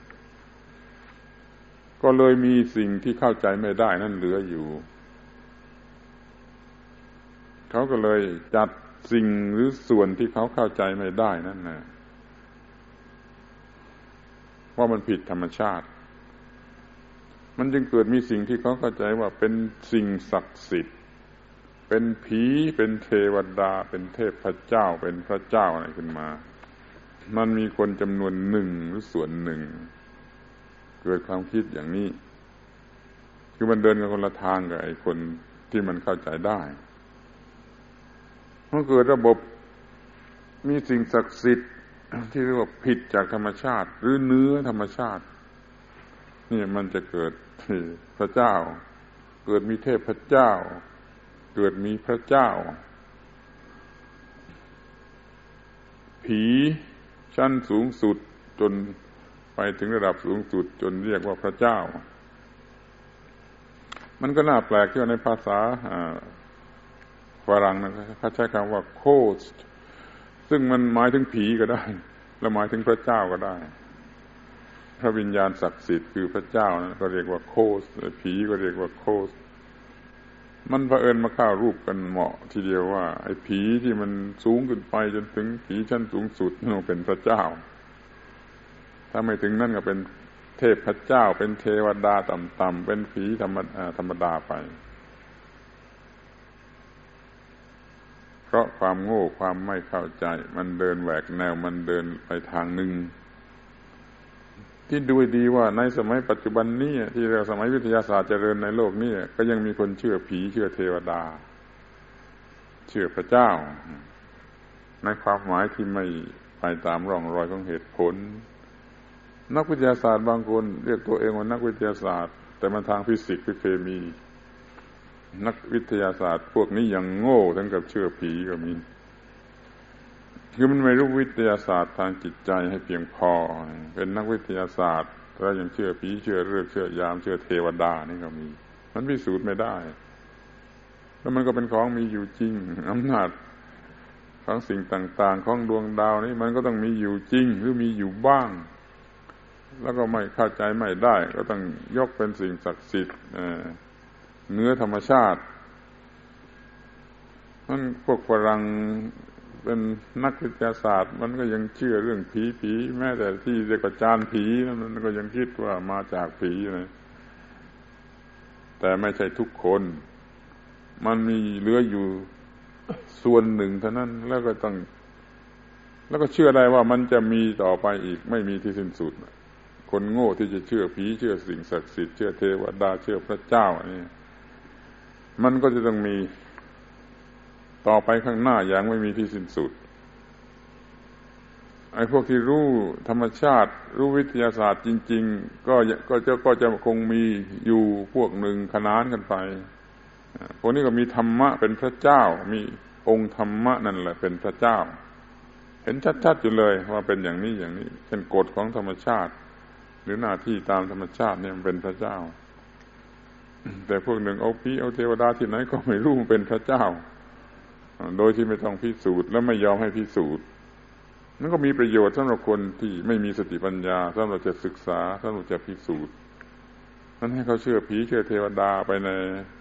ก็เลยมีสิ่งที่เข้าใจไม่ได้นั่นเหลืออยู่เขาก็เลยจัดสิ่งหรือส่วนที่เขาเข้าใจไม่ได้นั่นนะว่ามันผิดธรรมชาติมันจึงเกิดมีสิ่งที่เขาเข้าใจว่าเป็นสิ่งศักดิ์สิทธิ์เป็นผีเป็นเทวดาเป็นเทพเจ้าเป็นพระเจ้าอะไรขึ้นมามันมีคนจำนวนหนึ่งหรือส่วนหนึ่งเกิดความคิดอย่างนี้คือมันเดินกันคนละทางกับไอ้คนที่มันเข้าใจได้มันเกิดระบบมีสิ่งศักดิ์สิทธิ์ที่เรียกว่าผิดจากธรรมชาติหรือเนื้อธรรมชาตินี่มันจะเกิดพระเจ้าเกิดมีเทพเจ้าเกิดมีพระเจ้าผีชั้นสูงสุดจนไปถึงระดับสูงสุดจนเรียกว่าพระเจ้ามันก็น่าแปลกที่ว่าในภาษาฝรั่งนะเขาใช้คำว่า ghost ซึ่งมันหมายถึงผีก็ได้และหมายถึงพระเจ้าก็ได้พระวิญญาณศักดิ์สิทธิ์คือพระเจ้านะก็เรียกว่า ghost ผีก็เรียกว่า ghost มันเผอิญมาเข้ารูปกันเหมาะทีเดียวว่าไอ้ผีที่มันสูงขึ้นไปจนถึงผีชั้นสูงสุดนั่นเป็นพระเจ้าถ้าไม่ถึงนั่นก็เป็นเทพพระเจ้าเป็นเทวดาต่ำๆเป็นผีธรรมดาธรรมดาไปเพราะความโง่ความไม่เข้าใจมันเดินแหวกแนวมันเดินไปทางหนึ่งที่ดูดีว่าในสมัยปัจจุบันนี้ที่เราสมัยวิทยาศาสตร์เจริญในโลกนี้ก็ยังมีคนเชื่อผีเชื่อเทวดาเชื่อพระเจ้าในความหมายที่ไม่ไปตามร่องรอยของเหตุผลนักวิทยาศาสตร์บางคนเรียกตัวเองว่านักวิทยาศาสตร์แต่มันทางฟิสิกส์หรือเคมีนักวิทยาศาสตร์พวกนี้ยังโง่ถึงกับเชื่อผีก็มีคือมันไม่รู้วิทยาศาสตร์ทางจิตใจให้เพียงพอเป็นนักวิทยาศาสตร์แล้วยังเชื่อผีเชื่อเรื่องเชื่อยามเชื่อเทวดานี่ก็มีมันพิสูจน์ไม่ได้แล้วมันก็เป็นของมีอยู่จริงอำนาจของสิ่งต่างๆของดวงดาวนี่มันก็ต้องมีอยู่จริงหรือมีอยู่บ้างแล้วก็ไม่เข้าใจไม่ได้ก็ต้องยกเป็นสิ่งศักดิ์สิทธิ์เหนือธรรมชาติมันพวกฝรั่งเป็นนักวิทยาศาสตร์มันก็ยังเชื่อเรื่องผีผีแม้แต่ที่เรียกว่าจานผีมันก็ยังคิดว่ามาจากผีนะแต่ไม่ใช่ทุกคนมันมีเหลืออยู่ส่วนหนึ่งเท่านั้นแล้วก็ต้องแล้วก็เชื่อได้ว่ามันจะมีต่อไปอีกไม่มีที่สิ้นสุดคนโง่ที่จะเชื่อผีเชื่อสิ่งศักดิ์สิทธิ์เชื่อเทวดาเชื่อพระเจ้านี่มันก็จะต้องมีต่อไปข้างหน้าอย่างไม่มีที่สิ้นสุดไอ้พวกที่รู้ธรรมชาติรู้วิทยาศาสตร์จริงๆก็ก็จะก็จะคงมีอยู่พวกหนึ่งขนานกันไปพวกนี้ก็มีธรรมะเป็นพระเจ้ามีองค์ธรรมะนั่นแหละเป็นพระเจ้าเห็นชัดๆอยู่เลยว่าเป็นอย่างนี้อย่างนี้เป็นกฎของธรรมชาติหรือหน้าที่ตามธรรมชาติเนี่ยมันเป็นพระเจ้าแต่พวกหนึ่งเอาผีเอาเทวดาที่ไหนก็ไม่รู้มันเป็นพระเจ้าโดยที่ไม่ต้องพิสูจน์และไม่ยอมให้พิสูจน์นั่นก็มีประโยชน์สำหรับคนที่ไม่มีสติปัญญาสำหรับจะศึกษาสำหรับจะพิสูจน์นั้นให้เขาเชื่อผีเชื่อเทวดาไปใน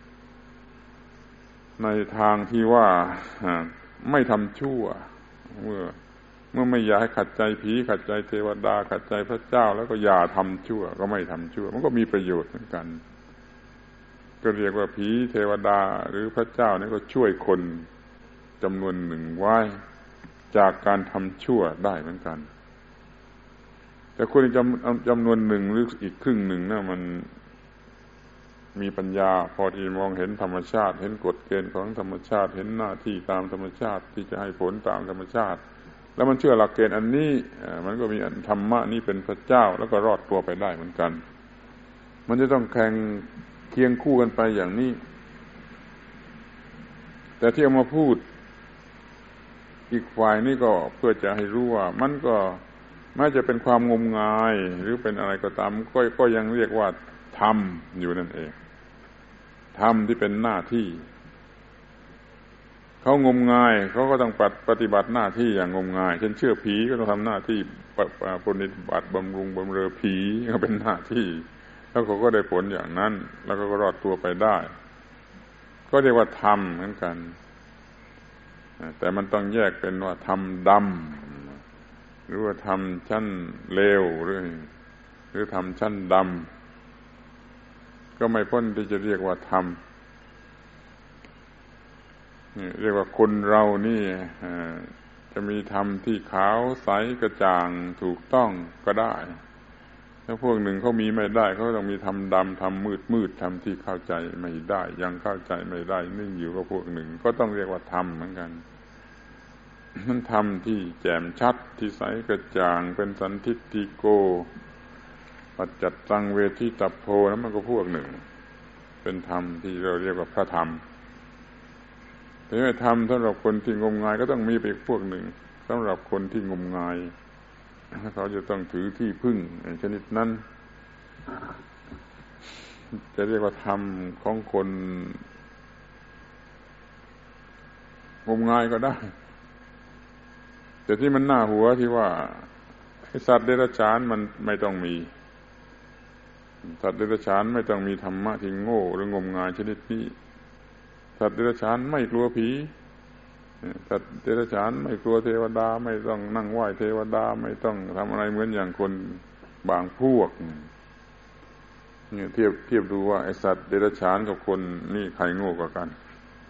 ในทางที่ว่าไม่ทำชั่วเมื่อเมื่อไม่อยากให้ขัดใจผีขัดใจเทวดาขัดใจพระเจ้าแล้วก็อย่าทำชั่วก็ไม่ทำชั่วมันก็มีประโยชน์เหมือนกันก็เรียกว่าผีเทวดาหรือพระเจ้านี่ก็ช่วยคนจำนวนหนึ่งไว้จากการทำชั่วได้เหมือนกันแต่คนจำจำนวนหนึ่งหรืออีกครึ่งหนึ่งนะมันมีปัญญาพอที่มองเห็นธรรมชาติเห็นกฎเกณฑ์ของธรรมชาติเห็นหน้าที่ตามธรรมชาติที่จะให้ผลตามธรรมชาติแล้วมันเชื่อหลักเกณฑ์อันนี้มันก็มีธรรมะนี้เป็นพระเจ้าแล้วก็รอดตัวไปได้เหมือนกันมันจะต้องแข่งเคียงคู่กันไปอย่างนี้แต่ที่เอามาพูดอีกฝ่ายนี่ก็เพื่อจะให้รู้ว่ามันก็แม้จะเป็นความงมงายหรือเป็นอะไรก็ตามก็ก็ยังเรียกว่าธรรมอยู่นั่นเองธรรมที่เป็นหน้าที่เขางมงายเขาก็ต้องปฏิบัติหน้าที่อย่างงมงายเช่นเชื่อผีก็ต้องทำหน้าที่ปฏิบัติบำรุงบำเรอผีก็เป็นหน้าที่แล้วเขาก็ได้ผลอย่างนั้นแล้วก็รอดตัวไปได้ก็เรียกว่าธรรมเหมือนกันแต่มันต้องแยกเป็นว่าธรรมดำหรือว่าธรรมชั้นเลวหรือหรือธรรมชั้นดำก็ไม่พ้นที่จะเรียกว่าธรรมนี่เรียกว่าคนเรานี่จะมีธรรมที่ขาวใสกระจ่างถูกต้องก็ได้ถ้าพวกหนึ่งเขามีไม่ได้เขาต้องมีธรรมดำธรรมมืดมืดธรรมที่เข้าใจไม่ได้ยังเข้าใจไม่ได้นิ่งอยู่กับพวกหนึ่งก็ต้องเรียกว่าธรรมเหมือนกันมันธรรมที่แจ่มชัดที่ใสกระจ่างเป็นสันทิฏฐิโกปัจจัตตังเวทิตัพโพนั้นมันก็พวกหนึ่งเป็นธรรมที่เราเรียกว่าพระธรรมแต่ว่าธรรมสำหรับคนที่งมงายก็ต้องมีไปอีกพวกหนึ่งสำหรับคนที่งมงายเขาจะต้องถือที่พึ่งชนิดนั้นจะเรียกว่าธรรมของคนงมงายก็ได้แต่ที่มันน่าหัวที่ว่าสัตว์เดรัจฉานมันไม่ต้องมีสัตว์เดรัจฉานไม่ต้องมีธรรมะที่โง่หรืองมงายชนิดนี้สัตว์เดรัจฉานไม่กลัวผีสัตว์เดรัจฉานไม่กลัวเทวดาไม่ต้องนั่งไหว้เทวดาไม่ต้องทำอะไรเหมือนอย่างคนบางพวกเนี่ยเทียบเทียบดูว่าไอ้สัตว์เดรัจฉานกับคนนี่ใครโง่กว่ากัน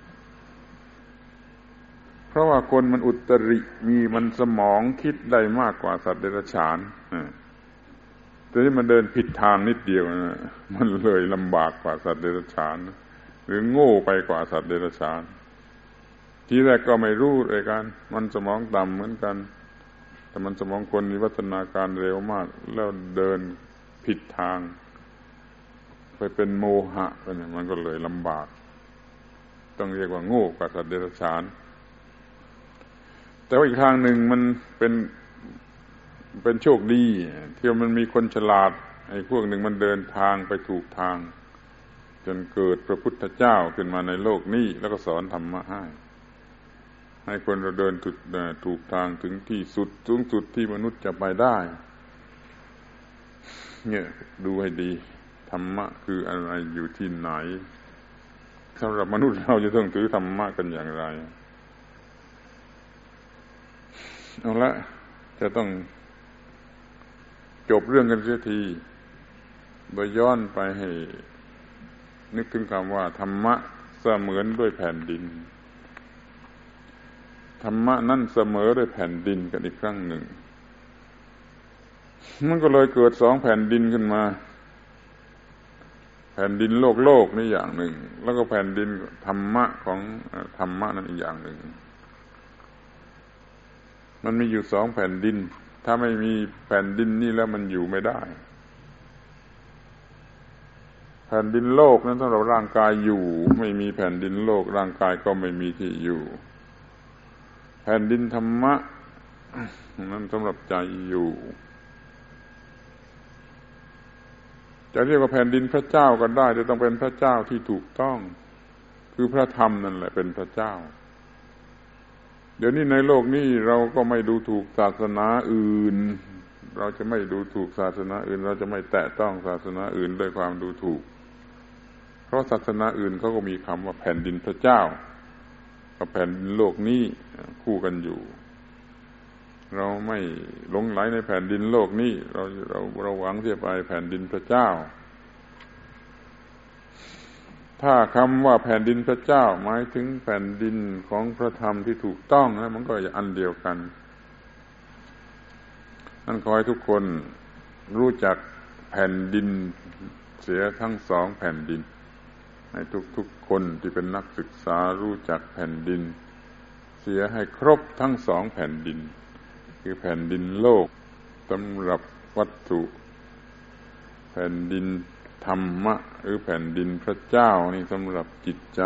เพราะว่าคนมันอุตริมีมันสมองคิดได้มากกว่าสัตว์เดรัจฉานแต่แต่ที่มันเดินผิดทางนิดเดียวนะมันเลยลำบากกว่าสัตว์เดรัจฉานหรือโง่ไปกว่าสัตว์เดรัจฉานทีแรกก็ไม่รู้เลยกันมันสมองต่ำเหมือนกันแต่มันสมองคนมีวัฒนาการเร็วมากแล้วเดินผิดทางไปเป็นโมหะไปเนี่ยมันก็เลยลำบากต้องเรียกว่าโง่กว่าสัตว์เดรัจฉานแต่ว่าอีกทางหนึ่งมันเป็นเป็นโชคดีที่มันมีคนฉลาดไอ้พวกหนึ่งมันเดินทางไปถูกทางจนเกิดพระพุทธเจ้าขึ้นมาในโลกนี้แล้วก็สอนธรรมะให้ให้คนเราเดินถูกถูกทางถึงที่สุดสูงสุดที่มนุษย์จะไปได้เนี่ยดูให้ดีธรรมะคืออะไรอยู่ที่ไหนสำหรับมนุษย์เราจะต้องถือธรรมะกันอย่างไรเอาละจะต้องจบเรื่องกันเสียทีโดยย้อนไปให้นึกถึงคำว่าธรรมะเสมือนด้วยแผ่นดินธรรมะนั่นเสมอด้วยแผ่นดินกันอีกครั้งหนึ่งมันก็เลยเกิดสองแผ่นดินขึ้นมาแผ่นดินโลกโลกนี่อย่างหนึ่งแล้วก็แผ่นดินธรรมะของธรรมะนั่นอีกอย่างหนึ่งมันมีอยู่สองแผ่นดินถ้าไม่มีแผ่นดินนี่แล้วมันอยู่ไม่ได้แผ่นดินโลกนั้นสำหรับร่างกายอยู่ไม่มีแผ่นดินโลกร่างกายก็ไม่มีที่อยู่แผ่นดินธรรมะนั้นสำหรับใจอยู่จะเรียกว่าแผ่นดินพระเจ้าก็ได้แต่ต้องเป็นพระเจ้าที่ถูกต้องคือพระธรรมนั่นแหละเป็นพระเจ้าเดี๋ยวนี้ในโลกนี้เราก็ไม่ดูถูกศาสนาอื่นเราจะไม่ดูถูกศาสนาอื่นเราจะไม่แตะต้องศาสนาอื่นด้วยความดูถูกเพราะศาสนาอื่นเขาก็มีคำว่าแผ่นดินพระเจ้ากับแผ่นดินโลกนี้คู่กันอยู่เราไม่หลงไหลในแผ่นดินโลกนี้เราเราเราหวังที่จะไปแผ่นดินพระเจ้าถ้าคำว่าแผ่นดินพระเจ้าหมายถึงแผ่นดินของพระธรรมที่ถูกต้องนะมันก็จะอันเดียวกันนั่นขอให้ทุกคนรู้จักแผ่นดินเสียทั้งสองแผ่นดินให้ทุกๆคนที่เป็นนักศึกษารู้จักแผ่นดินเสียให้ครบทั้งสองแผ่นดินคือแผ่นดินโลกสำหรับวัตถุแผ่นดินธรรมะหรือแผ่นดินพระเจ้านี่สำหรับจิตใจ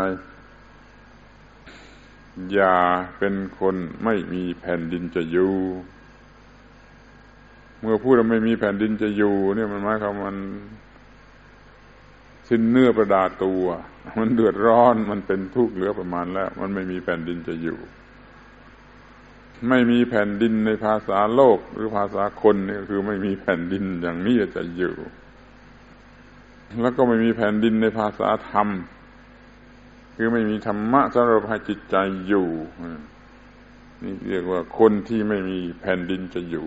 อย่าเป็นคนไม่มีแผ่นดินจะอยู่เมื่อพูดว่าไม่มีแผ่นดินจะอยู่เนี่ยมันหมายความมันสิ้นเนื้อประดาตัวมันเดือดร้อนมันเป็นทุกข์เหลือประมาณแล้วมันไม่มีแผ่นดินจะอยู่ไม่มีแผ่นดินในภาษาโลกหรือภาษาคนนี่ก็คือไม่มีแผ่นดินอย่างนี้จะอยู่แล้วก็ไม่มีแผ่นดินในภาษาธรรมคือไม่มีธรรมะสำหรับให้จิตใจอยู่นี่เรียกว่าคนที่ไม่มีแผ่นดินจะอยู่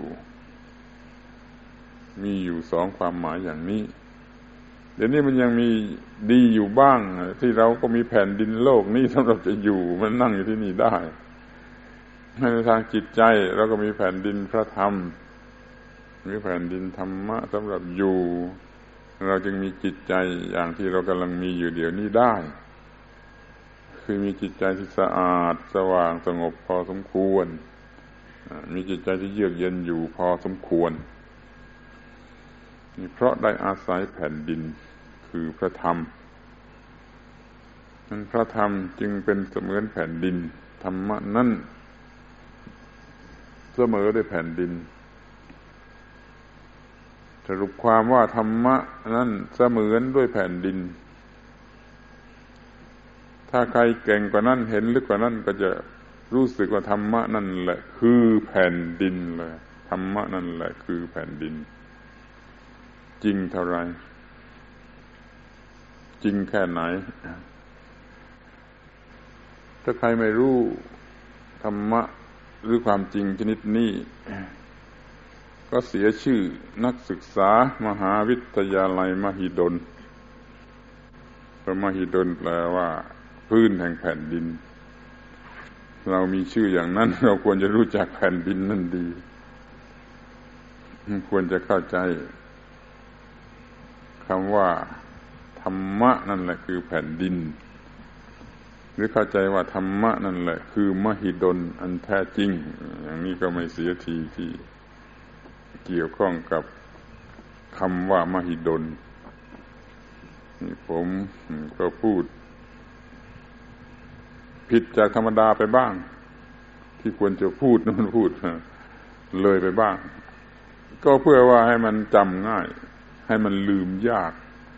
มีอยู่สองความหมายอย่างนี้เดี๋ยวนี้มันยังมีดีอยู่บ้างที่เราก็มีแผ่นดินโลกนี้สำหรับจะอยู่มันนั่งอยู่ที่นี่ได้ในทางจิตใจเราก็มีแผ่นดินพระธรรมมีแผ่นดินธรรมะสำหรับอยู่เราจึงมีจิตใจอย่างที่เรากำลังมีอยู่เดี๋ยวนี้ได้คือมีจิตใจที่สะอาดสว่างสงบพอสมควรมีจิตใจที่เยือกเย็นอยู่พอสมควรนี่เพราะได้อาศัยแผ่นดินคือพระธรรมนั้นพระธรรมจึงเป็นเสมือนแผ่นดินธรรมะนั้นเสมอด้วยแผ่นดินสรุปความว่าธรรมะนั้นเสมือนด้วยแผ่นดินถ้าใครเก่งกว่านั้นเห็นลึกกว่านั้นก็จะรู้สึกว่าธรรมะนั่นแหละคือแผ่นดินเลยธรรมะนั่นแหละคือแผ่นดินจริงเท่าไรจริงแค่ไหนถ้าใครไม่รู้ธรรมะหรือความจริงชนิดนี้ก็เสียชื่อนักศึกษามหาวิทยาลัยมหิดลเพราะมหิดลแปลว่าพื้นแห่งแผ่นดินเรามีชื่ออย่างนั้นเราควรจะรู้จักแผ่นดินนั่นดีควรจะเข้าใจคำว่าธรรมะนั่นแหละคือแผ่นดินหรือเข้าใจว่าธรรมะนั่นแหละคือมหิดลอันแท้จริงอย่างนี้ก็ไม่เสียทีที่เกี่ยวข้องกับคำว่ามหิดลนี่ผมก็พูดผิดจากธรรมดาไปบ้างที่ควรจะพูดนั่นพูดเลยไปบ้างก็เพื่อว่าให้มันจำง่ายให้มันลืมยาก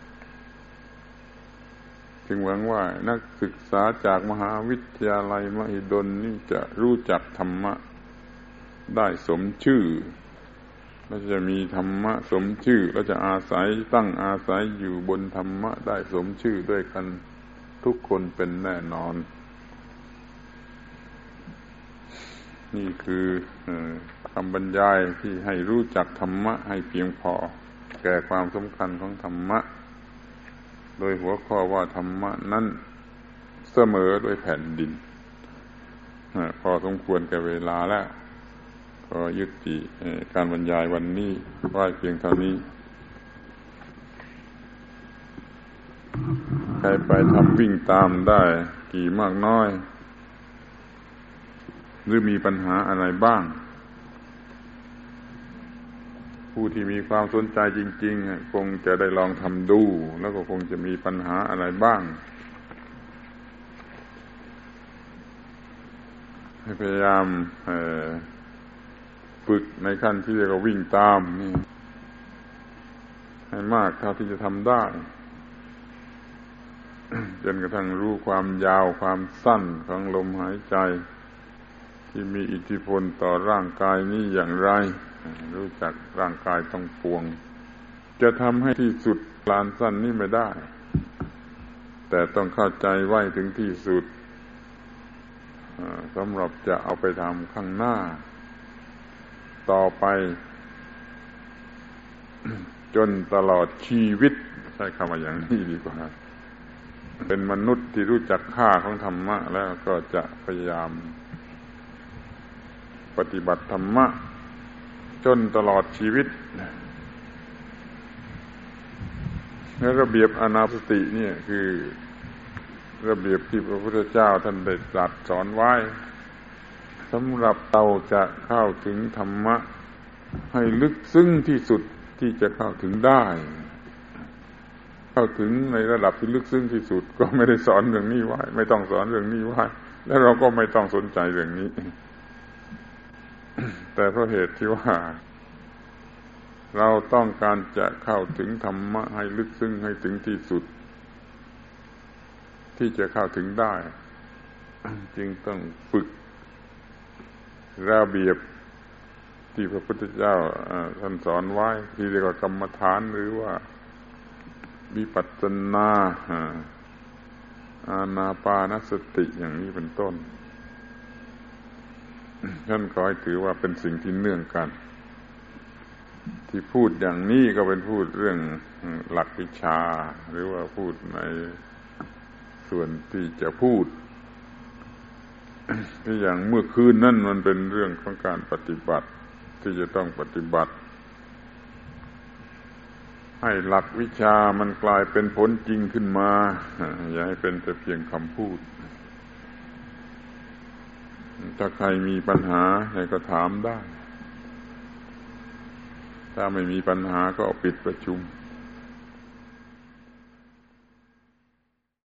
จึงหวังว่านักศึกษาจากมหาวิทยาลัยมหิดลนี่จะรู้จักธรรมะได้สมชื่อและจะมีธรรมะสมชื่อและจะอาศัยตั้งอาศัยอยู่บนธรรมะได้สมชื่อด้วยกันทุกคนเป็นแน่นอนนี่คือคำบรรยายที่ให้รู้จักธรรมะให้เพียงพอแก่ความสำคัญของธรรมะโดยหัวข้อว่าธรรมะนั้นเสมอด้วยแผ่นดินพอสมควรแก่เวลาแล้วก็ยุติการบรรยายวันนี้ไว้เพียงเท่านี้ใครไปทำวิ่งตามได้กี่มากน้อยหรือมีปัญหาอะไรบ้างผู้ที่มีความสนใจจริงๆคงจะได้ลองทำดูแล้วก็คงจะมีปัญหาอะไรบ้างให้พยายามฝึกในขั้นที่เรียกว่าวิ่งตามนี่ให้มากเท่าที่จะทำได้ จนกระทั่งรู้ความยาวความสั้นของลมหายใจที่มีอิทธิพลต่อร่างกายนี้อย่างไรรู้จักร่างกายต้องปวงจะทำให้ที่สุดลานสั้นนี้ไม่ได้แต่ต้องเข้าใจไว้ถึงที่สุดสำหรับจะเอาไปทำข้างหน้าต่อไปจนตลอดชีวิตใช้คำว่าอย่างนี้ดีกว่าเป็นมนุษย์ที่รู้จักค่าของธรรมะแล้วก็จะพยายามปฏิบัติธรรมะจนตลอดชีวิตและระเบียบอานาปานสติเนี่ยคือระเบียบที่พระพุทธเจ้าท่านได้ตรัสสอนไว้สำหรับเราจะเข้าถึงธรรมะให้ลึกซึ้งที่สุดที่จะเข้าถึงได้เข้าถึงในระดับที่ลึกซึ้งที่สุดก็ไม่ได้สอนเรื่องนี้ไว้ไม่ต้องสอนเรื่องนี้ไว้แล้วเราก็ไม่ต้องสนใจเรื่องนี้แต่เพราะเหตุที่ว่าเราต้องการจะเข้าถึงธรรมะให้ลึกซึ้งให้ถึงที่สุดที่จะเข้าถึงได้จึงต้องฝึกระเบียบที่พระพุทธเจ้าท่านสอนไว้ที่เรียกว่ากรรมฐานหรือว่าวิปัสสนาอานาปานสติอย่างนี้เป็นต้นท่านก็ให้ถือว่าเป็นสิ่งที่เนื่องกันที่พูดอย่างนี้ก็เป็นพูดเรื่องหลักวิชาหรือว่าพูดในส่วนที่จะพูดที่อย่างเมื่อคืนนั่นมันเป็นเรื่องของการปฏิบัติที่จะต้องปฏิบัติให้หลักวิชามันกลายเป็นผลจริงขึ้นมาอย่าให้เป็นแต่เพียงคำพูดถ้าใครมีปัญหาใครก็ถามได้ถ้าไม่มีปัญหาก็ปิดประชุม